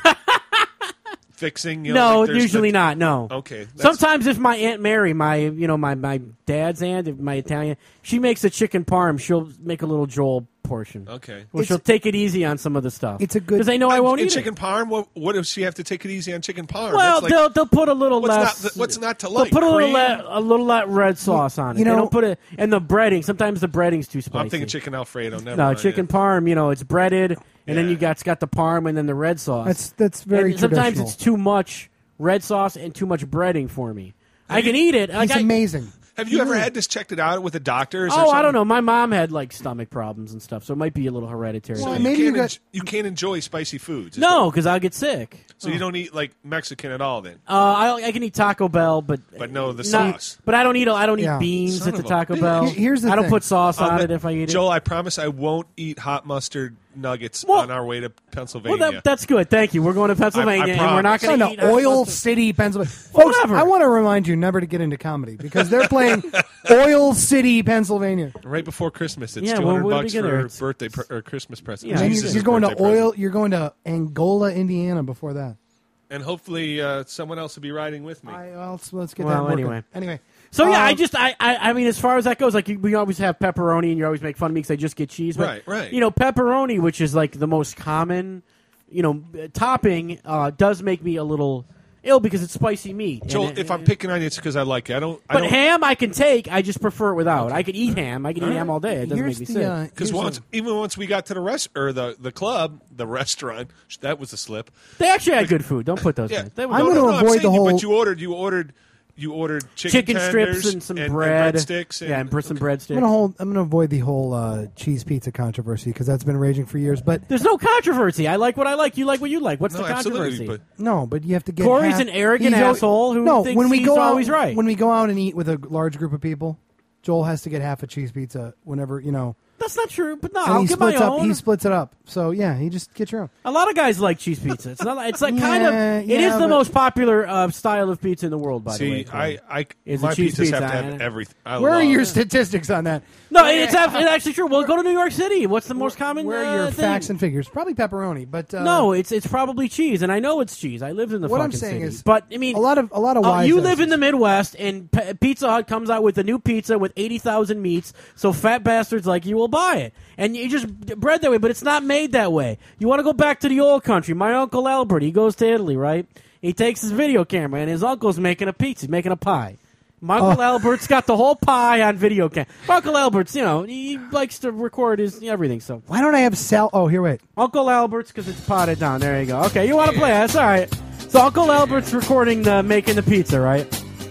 fixing? You know, No, like there's usually the- not. No. Okay. that's- Sometimes if my Aunt Mary, my you know my my dad's aunt, if my Italian, she makes a chicken parm. She'll make a little Joel portion. Okay. Well, she'll take it easy on some of the stuff. It's a good- because they know I won't And eat chicken it. parm. What, what does she have to take it easy on chicken parm? Well, That's like- they'll they'll put a little what's less. Not, what's not to they'll like? put a little Cream? le- a little less red sauce on it. you they know- don't put it and the breading. Sometimes the breading's too spicy. I'm thinking chicken Alfredo. Never no, mind, chicken yeah. parm. You know, it's breaded, and then Yeah. you got it's got the parm and then the red sauce. That's that's very and sometimes traditional. it's too much red sauce and too much breading for me. I can eat it. Like He's I- amazing. Have you ever had this checked it out with a doctor? Is there Oh, I something- don't know. My mom had like stomach problems and stuff, so it might be a little hereditary. So Well, you maybe you can't got- en- you can't enjoy spicy foods. is no, what- because I'll get sick. So you don't eat like Mexican at all then. Uh, I, I can eat Taco Bell, but But no, the not- sauce. But I don't eat. I don't eat Yeah. beans Son at the of a Taco bitch. Bell. Here- here's the I don't thing. put sauce I'll on let- it if I eat it. Joel, I promise I won't eat hot mustard nuggets Well- on our way to Pennsylvania. well, that, that's good. Thank you. We're going to Pennsylvania, I and we're not promise. going Going to eat to hot Oil mustard. City, Pennsylvania. Folks, Whatever. I want to remind you never to get into comedy because they're playing Oil City, Pennsylvania. right before Christmas. It's Yeah, two well, hundred we'll bucks begin for there. a It's- birthday pre- or Christmas present. Yeah. And Jesus' you're, you're going to birthday Oil. present. You're going to Angola, Indiana before that. And hopefully uh, someone else will be riding with me. I, well, let's, let's get Well, that working. anyway. Anyway. So yeah, I Um, just I, I I mean, as far as that goes, like you, we always have pepperoni, and you always make fun of me because I just get cheese. But, Right, right. You know, pepperoni, which is like the most common, you know, uh, topping, uh, does make me a little ill because it's spicy meat. And Joel, it- if I'm picking on you, it's because I like it. I don't. I but don't, ham I can take. I just prefer it without. I could eat ham. I can eat ham all day. It doesn't Here's make me the, sick. uh, Because here's once, the- even once we got to the rest or the the club, the restaurant, that was a slip. They actually had good food. Don't put those. Yeah, guys. They were I'm good. gonna no, no, avoid saying the you- whole- But you ordered, you ordered, you ordered chicken, chicken tenders strips and some and, bread, and breadsticks. And, yeah, and some breadsticks. I'm gonna hold. I'm gonna avoid the whole uh, cheese pizza controversy because that's been raging for years. But There's no controversy. I like what I like. You like what you like. What's No, the controversy? absolutely. But no, but you have to get. Corey's half- an arrogant he's al- asshole who no, thinks when we he's go out, always right. When we go out and eat with a large group of people, Joel has to get half a cheese pizza whenever you know. That's not true. But no, And I'll he get my splits up. own. He splits it up. So yeah, he just get your own. A lot of guys like cheese pizza. It's not. Like, it's like kind of. Yeah, It is yeah, the but- most popular uh, style of pizza in the world. By the way, see, Corey. I, I, Is my a cheese pizzas have pizza, to I- have everything. I Where love are your it. statistics on that? No, it's, ab- it's actually true. Well, go to New York City. What's the most common? Where uh, are your thing? facts and figures? Probably pepperoni, but uh, No, it's it's probably cheese, and I know it's cheese. I lived in the What fucking I'm saying city. is, but I mean, a lot of a lot of uh, wise you asses. live in the Midwest, and P- Pizza Hut comes out with a new pizza with eighty thousand meats, so fat bastards like you will buy it, and you just bread that way. But it's not made that way. You want to go back to the old country. My uncle Albert, he goes to Italy, right? He takes his video camera, and his uncle's making a pizza, he's making a pie. My Uncle Oh. Albert's got the whole pie on video cam. My Uncle Albert's, you know, he likes to record his everything. So Why don't I have sal? Oh, here, wait. Uncle Albert's because it's potted down. There you go. Okay, you want to play? That's all right. So Uncle Albert's recording the making the pizza, right?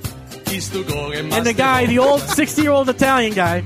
And the guy, the old sixty-year-old Italian guy,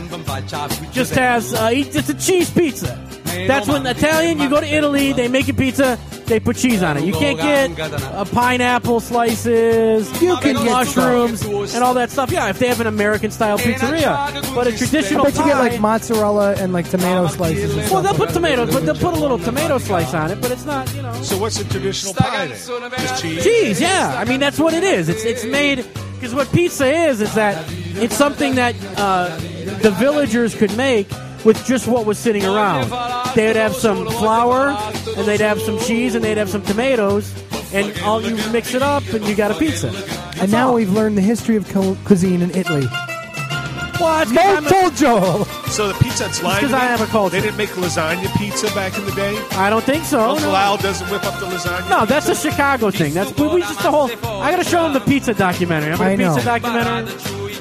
just has uh, he, it's a cheese pizza. That's when Italian, you go to Italy, they make a pizza, they put cheese on it. You can't get uh, pineapple slices, You can get mushrooms, and all that stuff. Yeah, if they have an American-style pizzeria, but a I traditional bet you get pie- like mozzarella and like tomato slices. And well, stuff they'll like put that. tomatoes, but they'll put a little tomato slice on it. But it's not, you know. So what's the traditional pie then? Just cheese? Cheese, yeah. I mean, that's what it is. It's it's made because what pizza is is that it's something that uh, the villagers could make with just what was sitting around. They would have some flour, and they'd have some cheese, and they'd have some tomatoes, and all you mix it up, and you got a pizza. And now we've learned the history of cu- cuisine in Italy. Well, that's 'cause I'm a- Told Joel. So the pizza that's lying. 'cause I have a culture. They didn't make lasagna pizza back in the day. I don't think so. Uncle no. Al doesn't whip up the lasagna. No, that's a Chicago thing. That's we, we just the whole. I got to show him the pizza documentary. I'm I a pizza know. documentary.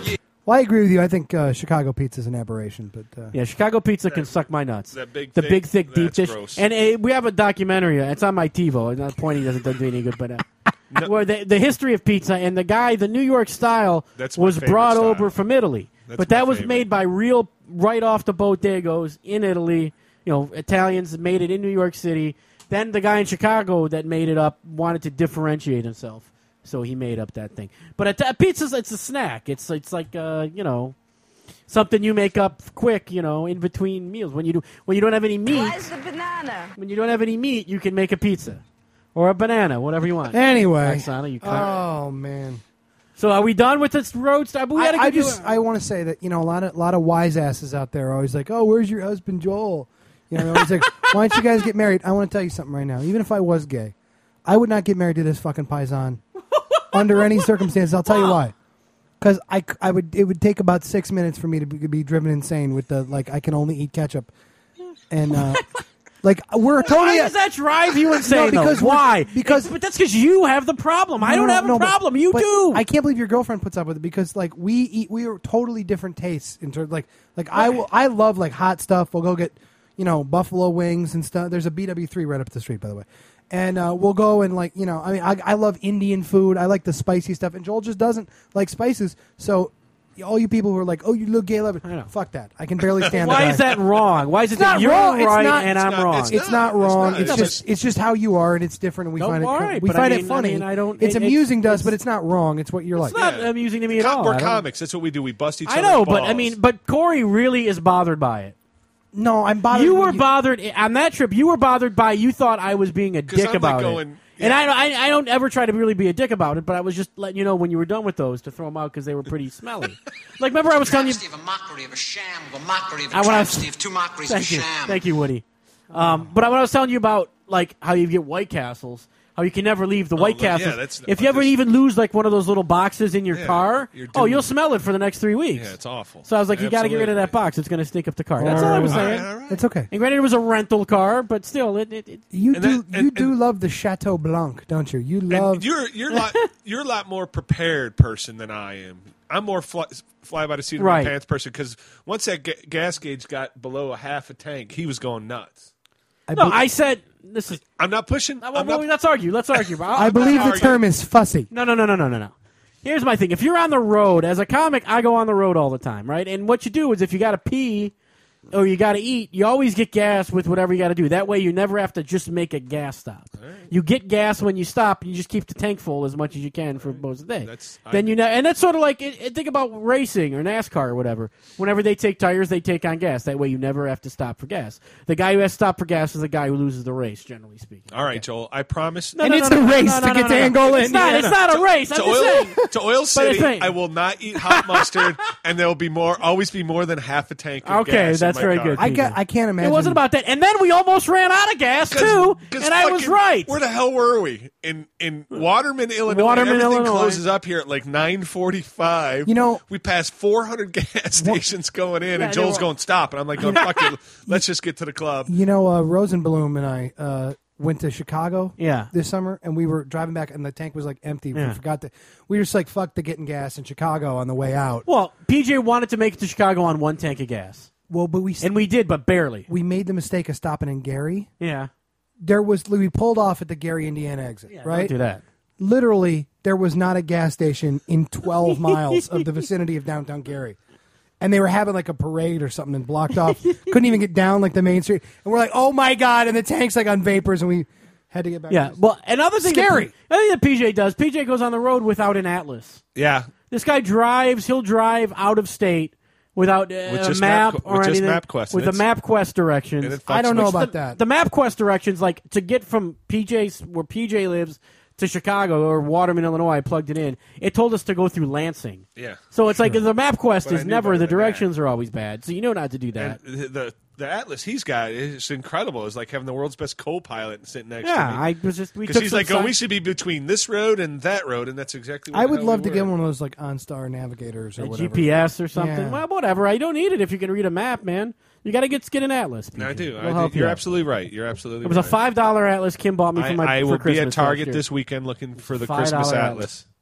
Well, I agree with you. I think uh, Chicago pizza is an aberration, but uh, Yeah, Chicago pizza can suck my nuts. that big, the thick- big, thick, deep that's dish. gross. And uh, we have a documentary. It's on my TiVo. Not pointing doesn't do any good, but uh, where the, the history of pizza and the guy, the New York style, That's my was favorite brought style. over from Italy. That's but my that was favorite. made by real, right off the bodegos in Italy. You know, Italians made it in New York City. Then the guy in Chicago that made it up wanted to differentiate himself, so he made up that thing. But a, a pizza's it's a snack. It's it's like uh, you know. Something you make up quick, you know, in between meals. When you do, when you don't have any meat, Where's the banana? when you don't have any meat, you can make a pizza or a banana, whatever you want. Anyway, Oksana, you cunt. oh man. So are we done with this road stop? We I, gotta I give you just a- I want to say that you know a lot of lot of wise asses out there are always like, oh, where's your husband Joel? You know, they're always like, why don't you guys get married? I want to tell you something right now. Even if I was gay, I would not get married to this fucking paisan under any circumstances. I'll tell you why. Because I, I would it would take about six minutes for me to be, be driven insane with the like I can only eat ketchup, and uh, like we're totally Why does that drive you insane? No, because though? we're- Why? because- It's- but that's because you have the problem. I No, don't no, have no, a but- problem. You but do. I can't believe your girlfriend puts up with it because like we eat we are totally different tastes in terms like like I will I love like hot stuff. We'll go get you know buffalo wings and stuff. There's a B W three right up the street by the way. And uh, we'll go and like you know I mean I, I love Indian food. I like the spicy stuff and Joel just doesn't like spices. So all you people who are like, oh, you look gay, love it. Fuck that. I can barely stand Why that is guy. that wrong? Why is it It's that not you're wrong. It's right not- and it's I'm not- wrong? it's It's not wrong. It's, It's not. just it's just how you are, and it's different, and we No, find it all right, we but I find mean- it funny. I mean, I don't- it's it- amusing to us, it's- but it's not wrong. It's what you're like. It's not amusing to me at Com- all. We're I don't- comics. That's what we do. We bust each I other's know, but I balls. mean, but Corey really is bothered by it. No, I'm bothered. You when were bothered on that trip. You were bothered by you thought I was being a 'Cause dick I'm, like, about going- it, and I, I I don't ever try to really be a dick about it. But I was just letting you know when you were done with those to throw them out because they were pretty smelly. Like remember I was telling you. Travesty of a mockery of a sham of a mockery of a I, when I was, travesty of two mockeries of a thank you, sham. thank you, Woody. Um, but when I was telling you about like how you get White Castles, how you can never leave the Oh, White yeah, Castles. that's- if you ever even lose like one of those little boxes in your Yeah, car, you're oh, doomed. you'll smell it for the next three weeks. Yeah, it's awful. So I was like, you got to get rid of that Absolutely. box. It's going to stink up the car. That's all I was All right, saying. all right. It's okay. And granted, it was a rental car, but still, it. it, it You And do that- you and- do love the Chateau Blanc, don't you? You And love. you're you're a lot you're a lot more prepared person than I am. I'm more fly, fly by the seat of Right. my pants person because once that ga- gas gauge got below a half a tank, he was going nuts. I, no, be- I said this is. I'm not pushing. Well, I'm well, not, let's argue. Let's argue. I'll- I believe the arguing. term is fussy. No, no, no, no, no, no, no. Here's my thing. If you're on the road, as a comic, I go on the road all the time, right? And what you do is if you got to pee or you got to eat, you always get gas with whatever you got to do. That way you never have to just make a gas stop. You get gas when you stop, and you just keep the tank full as much as you can for most of the day. That's- then I- you know, and that's sort of like it, it- think about racing or NASCAR or whatever. Whenever they take tires, they take on gas. That way you never have to stop for gas. The guy who has to stop for gas is the guy who loses the race, generally speaking. All right, Joel. I promise. No, And no, it's no, a no, race no, no, to no, get no, to no. Angola, It's not. It's Indiana. not a race. I'm to just oil, saying. to oil it's City, saying- I will not eat hot mustard, and there will be more. Always be more than half a tank. Of Okay, gas in that's my very car. good. I ca- I can't imagine. It wasn't about that. And then we almost ran out of gas too, 'Cause and I was fucking- right. Where the hell were we? In in Waterman, Illinois. Waterman, Everything Illinois. closes up here at like nine forty-five. You know- we passed four hundred gas stations going in, Yeah, and Joel's they were- going stop, and I'm like, going, fuck it, let's just get to the club. You know, uh, Rosenblum and I uh, went to Chicago Yeah. this summer, and we were driving back, and the tank was like empty. Yeah. We forgot that. We were just like, fuck the getting gas in Chicago on the way out. Well, P J wanted to make it to Chicago on one tank of gas, Well, but we and we did, but barely. we made the mistake of stopping in Gary. Yeah, There was we pulled off at the Gary, Indiana exit, yeah right? Don't do that. Literally, there was not a gas station in twelve miles of the vicinity of downtown Gary. And they were having like a parade or something and blocked off. Couldn't even get down like the main street. And we're like, oh my God. And the tank's like on vapors and we had to get back. Yeah. to Well, another thing. Scary. That, I think that P J does. P J goes on the road without an atlas. Yeah, This guy drives. He'll drive out of state without uh, With a just map Map- or with just anything. MapQuest, with and the it's- MapQuest directions. and it I don't fucks know with- about the, that. The MapQuest directions, like to get from P J's where P J lives to Chicago or Waterman, Illinois. I plugged it in. It told us to go through Lansing. Yeah. So it's like the MapQuest But I is knew never. better The than directions are always bad, so you know not to do that. And the, the the atlas he's got is incredible. It's like having the world's best co-pilot sitting next Yeah, to me. I was just we Because took he's some like, oh, si- we should be between this road and that road, and that's exactly what I the would hell love we to were. get one of those like OnStar navigators or a whatever. G P S or something. Yeah. Well, whatever. I don't need it if you can read a map, man. You got to get get an atlas. P J. I do. We'll I do. help you You're out. absolutely right. You're absolutely It was a right. five dollar atlas Kim bought me for I, my I for will be Christmas at Target last year. this weekend looking for the five dollar Christmas atlas. atlas.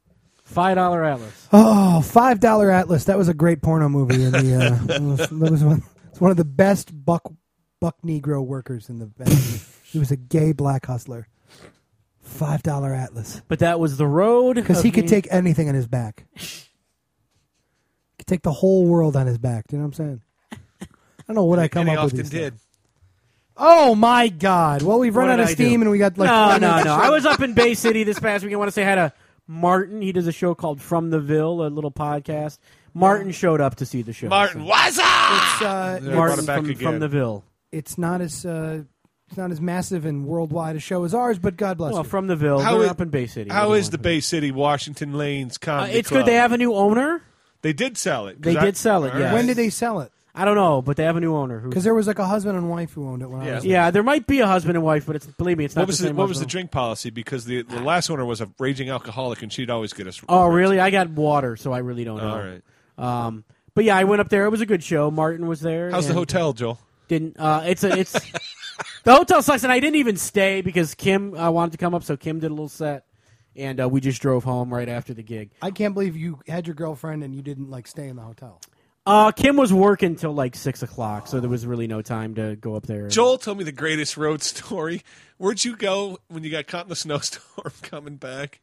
Five dollar Atlas. Oh, five dollar Atlas. That was a great porno movie. In the uh, that was, that was one, it's one of the best buck buck Negro workers in the band. He was a gay black hustler. Five dollar Atlas. But that was the road Because he of could me- take anything on his back. He could take the whole world on his back. Do you know what I'm saying? I don't know what I come and he up with. often these did. things. Oh my God! Well, we've run What out did of I steam, do? and we got like no, ten no, minutes. no. I was up in Bay City this past week. I want to say hi to Martin. He does a show called From the Ville, a little podcast. Martin showed up to see the show. Martin, so. what's up? It's, uh, Yeah, brought Martin it back from, again. from the Ville. It's not as uh, it's not as massive and worldwide a show as ours, but God bless Well, you. From the Ville. How They're is- up in Bay City. How What do is you the want? Bay City Washington Lanes Uh, Comedy it's Club? good. They have a new owner. They did sell it. They 'cause I- did sell it, All yes. When did they sell it? I don't know, but they have a new owner. Who, Because there was like a husband and wife who owned it when I Yeah. was there. yeah, there might be a husband and wife, but it's believe me, it's not What was the the, same. what was the husband. drink policy? Because the, the last owner was a raging alcoholic, and she'd always get us. Oh, really? I got water, so I really don't know. All right. Um, but yeah, I went up there. It was a good show. Martin was there. How's the and hotel, Joel? Didn't uh, it's a it's the hotel sucks, and I didn't even stay because Kim uh, wanted to come up, so Kim did a little set, and uh, we just drove home right after the gig. I can't believe you had your girlfriend and you didn't like stay in the hotel. Uh, Kim was working till like six o'clock, so there was really no time to go up there. Joel told me the greatest road story. Where'd you go when you got caught in the snowstorm coming back?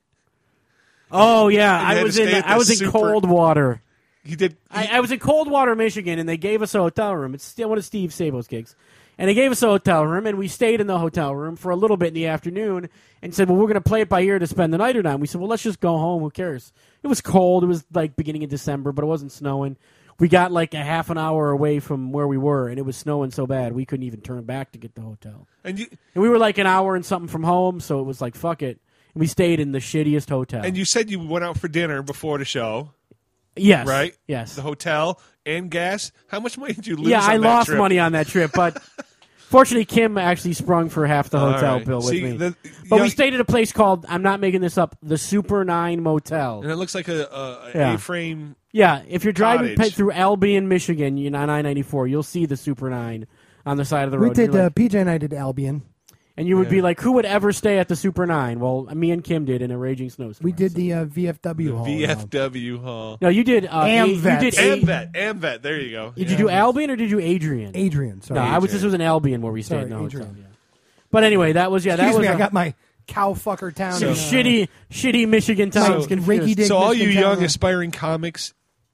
Oh yeah, And you I had was to in stay at I the was in super- cold water. He did. I, I was in Coldwater, Michigan, and they gave us a hotel room. It's still one of Steve Sabo's gigs. And they gave us a hotel room, and we stayed in the hotel room for a little bit in the afternoon and said, well, we're going to play it by ear to spend the night or not. We said, well, let's just go home. Who cares? It was cold. It was like beginning of December, but it wasn't snowing. We got like a half an hour away from where we were, and it was snowing so bad we couldn't even turn back to get the hotel. And you And we were like an hour and something from home, so it was like, fuck it. And we stayed in the shittiest hotel. and you said you went out for dinner before the show, yes. right? Yes. The hotel and gas. How much money did you lose? Yeah, on I that lost trip? money on that trip, but fortunately, Kim actually sprung for half the All hotel right. bill with See, me. the- but you we know- stayed at a place called, I'm not making this up, the Super Nine Motel. And it looks like a, a, a Yeah. A-frame. Yeah, if you're driving Cottage. pe- through Albion, Michigan, you on I ninety-four, you'll see the Super Nine on the side of the road. We did. You're Uh, like- P J and I did Albion. and you would be yeah. like, who would ever stay at the Super Nine? Well, me and Kim did in a raging snowstorm. We did the uh, V F W hall. V F W hall. No, you did. Uh, A- Amvet. You did. A- Amvet. Amvet. There you go. Did Yeah. you do Albion or did you Adrian? Adrian. Sorry. No, I was. This was an Albion where we stayed Sorry, in the hotel. Adrian. Yeah. But anyway, that was yeah. That Excuse was me. a- I got my cowfucker town. some in, uh, shitty, shitty Michigan towns So- confused. Rinky-dink So all you Michigan young town. aspiring comics,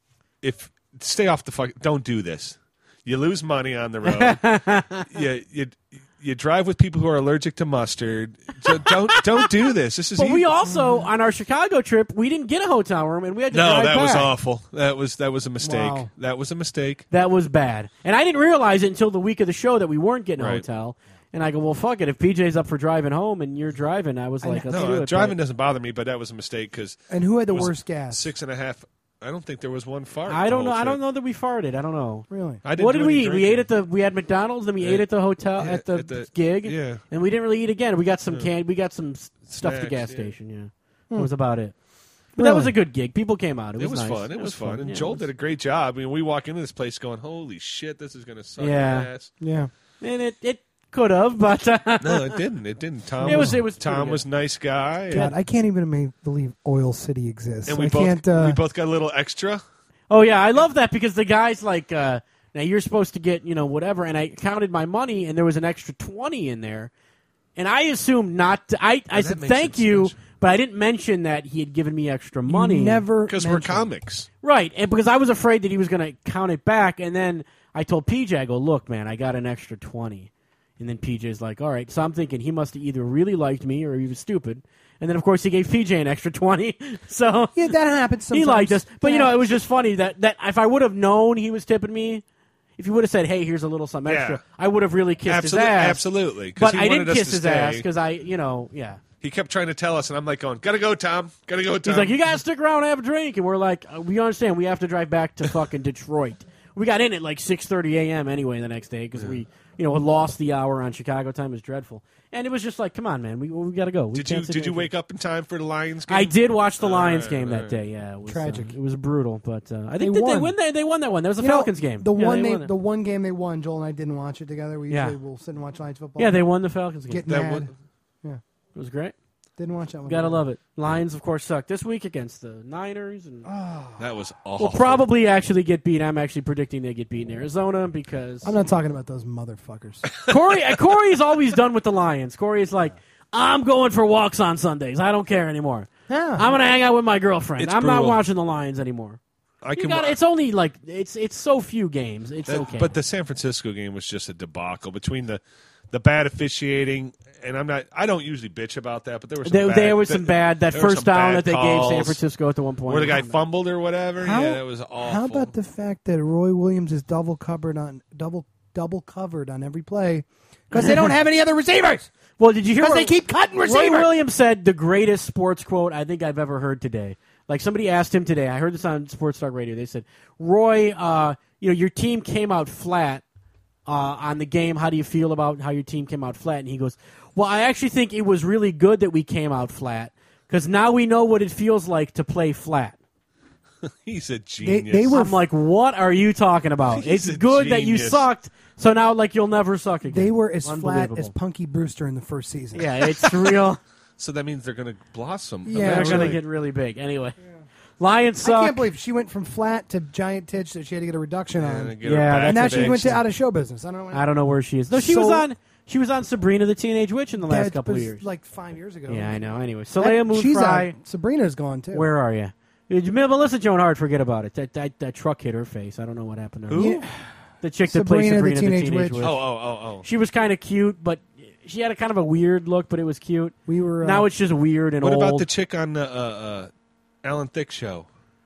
if stay off the fuck, don't do this. You lose money on the road. you, you you drive with people who are allergic to mustard. So don't don't do this. This is. But we evil. also on our Chicago trip, we didn't get a hotel room, and we had to no, drive that was back. awful. That was that was a mistake. Wow. That was a mistake. That was bad, and I didn't realize it until the week of the show that we weren't getting a Right. hotel. And I go, well, fuck it. If P J's up for driving home and you're driving, I was like, let's No, do uh, it. driving but doesn't bother me, but that was a mistake because. And who had the worst gas? Six and a half. I don't think there was one fart. I the don't know. whole I don't trip. know that we farted. I don't know. Really? I didn't What do did any we eat? We drinking. ate at the. We had McDonald's, then we Yeah. ate at the hotel Yeah, at the at the- gig. yeah. And we didn't really eat again. We got some can. We got some s- stuff at the Snacks, gas yeah. station. Yeah, Hmm. that was about it. But that was Really? a good gig. People came out. It was, It was nice. fun. It, was, fun. And Yeah, Joel it was- did a great job. I mean, we walk into this place going, "Holy shit, this is going to suck Yeah. ass." Yeah. And it it could have, but uh, No, it didn't. It didn't. Tom It was- was. it was Tom pretty was a nice guy. God, and, I can't even ma- believe Oil City exists. and we I both can't. Uh, we both got a little extra. oh yeah, I love that because the guy's like, uh, now you're supposed to get you know whatever, and I counted my money and there was an extra twenty in there, and I assumed not. To, I I that said makes thank it you, special. but I didn't mention that he had given me extra money. You never Because we're mentioned- comics. Right, and because I was afraid that he was going to count it back, and then I told P J, I go, look, man, I got an extra twenty. And then P J's like, all right. So I'm thinking he must have either really liked me or he was stupid. And then, of course, he gave P J an extra twenty. So Yeah, that happens sometimes. he liked us. But, you know, Yeah. it was just funny that, that if I would have known he was tipping me, if he would have said, hey, here's a little something Yeah. extra, I would have really kissed Absolute- his ass. absolutely, 'cause But he I wanted didn't us kiss to his stay. ass because I, you know, yeah. He kept trying to tell us, and I'm like going, "Gotta go, Tom. Gotta go, Tom." He's like, you guys stick around and have a drink. And we're like, uh, we understand. We have to drive back to fucking Detroit. We got in at like six thirty a.m. anyway the next day because we, you know, had lost the hour on Chicago time. It was dreadful. And it was just like, come on, man. We, we got to go. We Did you can't sit did you here. wake up in time for the Lions game? I did watch the All Lions right, game all that right. day. Yeah, it was Tragic. Uh, it was brutal, but uh, I They think that they won. win. They, they won that one. That was the You know, Falcons game. The Yeah, one they they, won it. the one game they won. Joel and I didn't watch it together. We Yeah. usually will sit and watch Lions football. Yeah, they won the Falcons game. Get That mad. was- yeah. It was great. Didn't watch that one. Gotta love it. Lions, of course, suck this week against the Niners, and That was awful. will probably actually get beat. I'm actually predicting they get beat in Arizona because I'm not talking about those motherfuckers. Corey. Corey's always done with the Lions. Corey's like, I'm going for walks on Sundays. I don't care anymore. Yeah. I'm gonna hang out with my girlfriend. It's I'm not brutal. watching the Lions anymore. I You can. gotta, it's only like it's it's so few games. It's That- okay. But the San Francisco game was just a debacle between the the bad officiating, and I'm not. I don't usually bitch about that, but there was some there, bad, there was some bad that there were first some down bad that they gave San calls Francisco at the one point. where the guy fumbled or whatever. How- yeah, that was awful. How about the fact that Roy Williams is double covered on double double covered on every play because they don't have any other receivers? Well, did you hear? Because what- they keep cutting Roy receivers. Williams said the greatest sports quote I think I've ever heard today. Like somebody asked him today. I heard this on Sports Talk Radio. They said, "Roy, uh, you know your team came out flat uh, on the game. How do you feel about how your team came out flat?" And he goes, "Well, I actually think it was really good that we came out flat because now we know what it feels like to play flat." He's a genius. they were- I'm like, what are you talking about? He's It's a good that you genius. sucked, so now like you'll never suck again. They were as flat Unbelievable. as Punky Brewster in the first season. Yeah, it's real. So that means they're going to blossom. Yeah, They're eventually. going to get really big. Anyway, Lions I suck. can't believe she went from flat to giant titch that she had to get a reduction And on. then get her Yeah, back And now to she went to base. out of show business. I don't know. I don't know where she is. No, she was So- on. She was on Sabrina the Teenage Witch in the last That couple of was years. like five years ago. Yeah, I know. Anyway, That- Soleil Moon she's Frye. out. Sabrina's gone too. Where are you? Melissa Joan Hart, forget about it. That, that that truck hit her face. I don't know what happened to her. Who? Yeah. The chick that plays Sabrina the Sabrina the Teenage Teenage, Witch. Witch. Oh, oh, oh, oh. She was kind of cute, but she had a kind of a weird look, but it was cute. We were. Uh, Now it's just weird and What old. about the chick on the uh, uh, Alan Thicke show?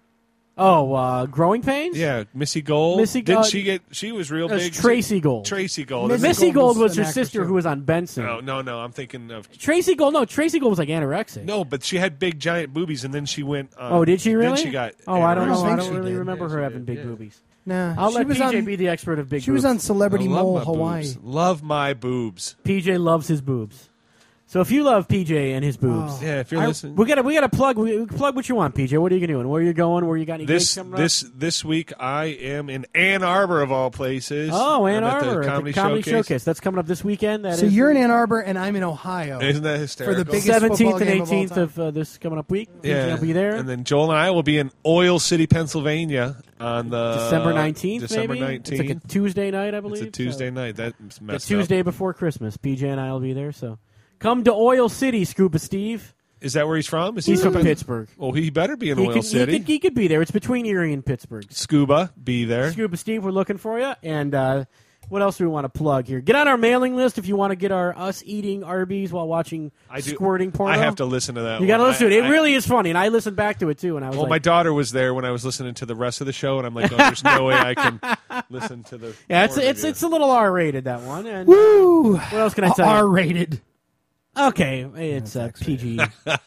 oh, uh, Growing Pains? Yeah, Missy Gold. Missy Didn't Gold- she get? She was real That's big. Tracy Gold. Tracy Gold. Missy isn't it? Missy Gold Gold was was an her actress, sister too. who was on Benson. No, no, no. I'm thinking of Tracy Gold, no, Tracy Gold was like anorexic. no, but she had big giant boobies, and then she went. On, Oh, did she really? Then she got. oh, I don't I know. think I don't she really did. remember Yeah, her she having did, big yeah. boobies. Nah, I'll she let was P J on, be the expert of big She boobs. was on Celebrity I love Mole my Hawaii. boobs. Love my boobs. P J loves his boobs. So if you love P J and his boobs, Oh. Yeah, if you're I- listening. we gotta we gotta plug we, we plug what you want, P J. What are you doing? Where are you going? Where you got any This gigs coming this this week I am in Ann Arbor of all places. up? Oh, Ann I'm at Arbor the Comedy, Showcase. Showcase. That's coming up this weekend. That So is you're in Ann Arbor and I'm in Ohio. Isn't that hysterical? For the biggest seventeenth football and game of all eighteenth time. of uh, this coming up week. P J Yeah, will be there. and then Joel and I will be in Oil City, Pennsylvania on the December nineteenth, December maybe. nineteenth. It's like a Tuesday night, I believe. It's a Tuesday so. night. That's The messed Tuesday up. before Christmas. P J and I will be there. So come to Oil City, Scuba Steve. Is that where he's from? Is He's he from Pittsburgh. Well, he better be in He Oil could, he, City. could, he could be there. It's between Erie and Pittsburgh. Scuba, be there. Scuba Steve, we're looking for you. And uh, what else do we want to plug here? Get on our mailing list if you want to get our us eating Arby's while watching I do, squirting porno. I have to listen to that. You got to one. listen to I- it. It I- really is funny, and I listened back to it too. And I was Well, like, my daughter was there when I was listening to the rest of the show, and I'm like, oh, there's no way I can listen to the. yeah, it's porn it's review. it's a little R rated that one. And Woo! what else can I tell you? R rated. Okay, it's uh, P G.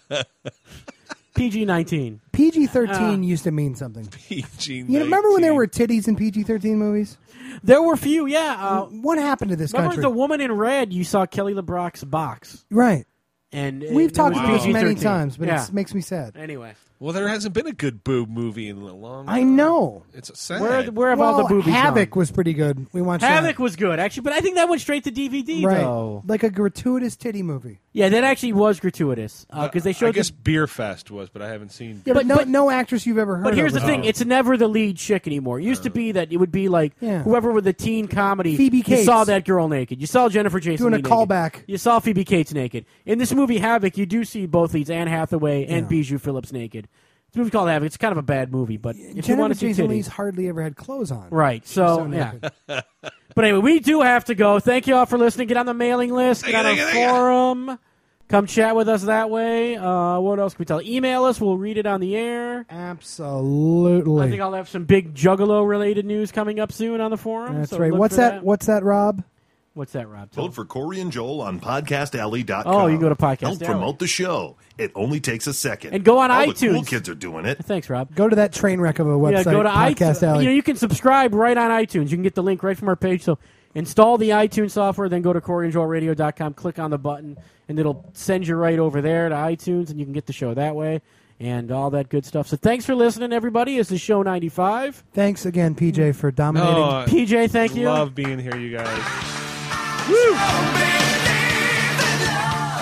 P G nineteen. P G thirteen Uh, used to mean something. P G You know, remember when there nineteen. were titties in P G thirteen movies? There were few, yeah. Uh, What happened to this remember country? the woman in red? You saw Kelly LeBrock's box, right. and it- We've it talked was about this many P G thirteen. times, but yeah. it makes me sad. Anyway, Well, there hasn't been a good boob movie in a long. I know. It's sad. where where have well, all the boobies Havoc gone? was pretty good. We watched Havoc that. was good, actually, but I think that went straight to D V D, right. though. Like a gratuitous titty movie. Yeah, that actually was gratuitous because they showed. I guess the, Beer Fest was, but I haven't seen. Yeah, but, But- no, but- no actress you've ever heard but of. here's the was thing: in it. it's never the lead chick anymore. It used to be that it would be like Yeah. whoever with the teen comedy. Phoebe You Cates. saw that girl naked. You saw Jennifer Jason Doing a Leigh naked. callback. You saw Phoebe Cates naked. In this movie Havoc, you do see both leads, Anne Hathaway and Yeah. Bijou Phillips naked. It's a movie called Havoc. It's kind of a bad movie, but if you Jennifer want to see Jason titties, Leigh's hardly ever had clothes on. right? She's So, so yeah. naked. But anyway, we do have to go. Thank you all for listening. Get on the mailing list. Get on our Thank you, thank you. forum. Come chat with us that way. Uh, what else can we tell? Email us. We'll read it on the air. Absolutely. I think I'll have some big Juggalo-related news coming up soon on the forum. That's so right. look What's for that? What's that, Rob? What's that, Rob? Tell Vote for Corey and Joel on podcast alley dot com. Oh, you can go to Podcast Help Alley. promote the show. It only takes a second. And go on All iTunes. The cool kids are doing it. Thanks, Rob. Go to that train wreck of a website. Yeah, go to Podcast iTunes. Alley. You know, you can subscribe right on iTunes. You can get the link right from our page. So install the iTunes software, then go to Corey and Joel Radio dot com, click on the button, and it'll send you right over there to iTunes, and you can get the show that way and all that good stuff. So thanks for listening, everybody. This is Show ninety-five. Thanks again, P J, for dominating. No, P J, thank you. Love being here, you guys. Woo!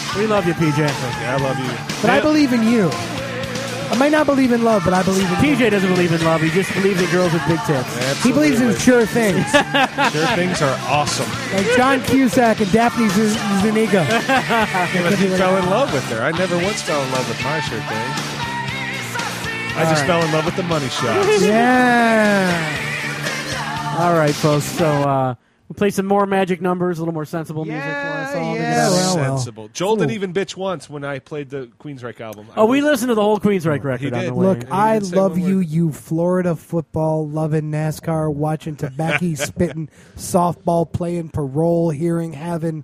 We love you, P J. Yeah, I love you. But I believe in you. I might not believe in love, but I believe in P J you. doesn't believe in love. He just believes in girls with big tits. Absolutely. He believes in sure things. Sure things are awesome. Like John Cusack and Daphne Z- Zuniga. Yeah, but he fell in love with her. I never once fell in love with my sure thing. I just right. fell in love with the money shots. Yeah. All right, folks. So uh, we'll play some more magic numbers, a little more sensible music for us all. to get yeah, out of well, here. well. Sensible. Joel didn't even bitch once when I played the Queensryche album. I Oh, we was- listened to the whole Queensryche record He on did. the way. Look, He I didn't say love one you, word. you Florida football loving, NASCAR watching, tobacco spitting, softball playing, parole hearing, having,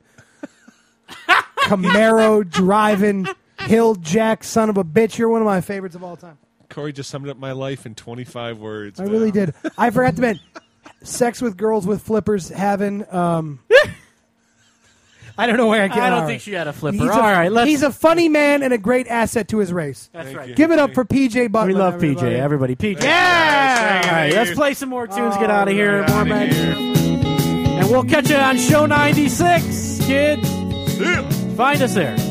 Camaro driving, Hill Jack son of a bitch. You're one of my favorites of all time. Corey just summed up my life in twenty-five words. I man. really did. I forgot to mention sex with girls with flippers, having. Um, I don't know where I get. I don't all think right. she had a flipper. He's All a, right, let's. he's a funny man and a great asset to his race. That's Thank right. you. Give it up for P J Butler. We love everybody. P J. Everybody, P J. Yeah! All right, let's play some more tunes. Get out of here. Get More outta magic. here. And we'll catch you on show ninety-six, kids. Yeah. Find us there.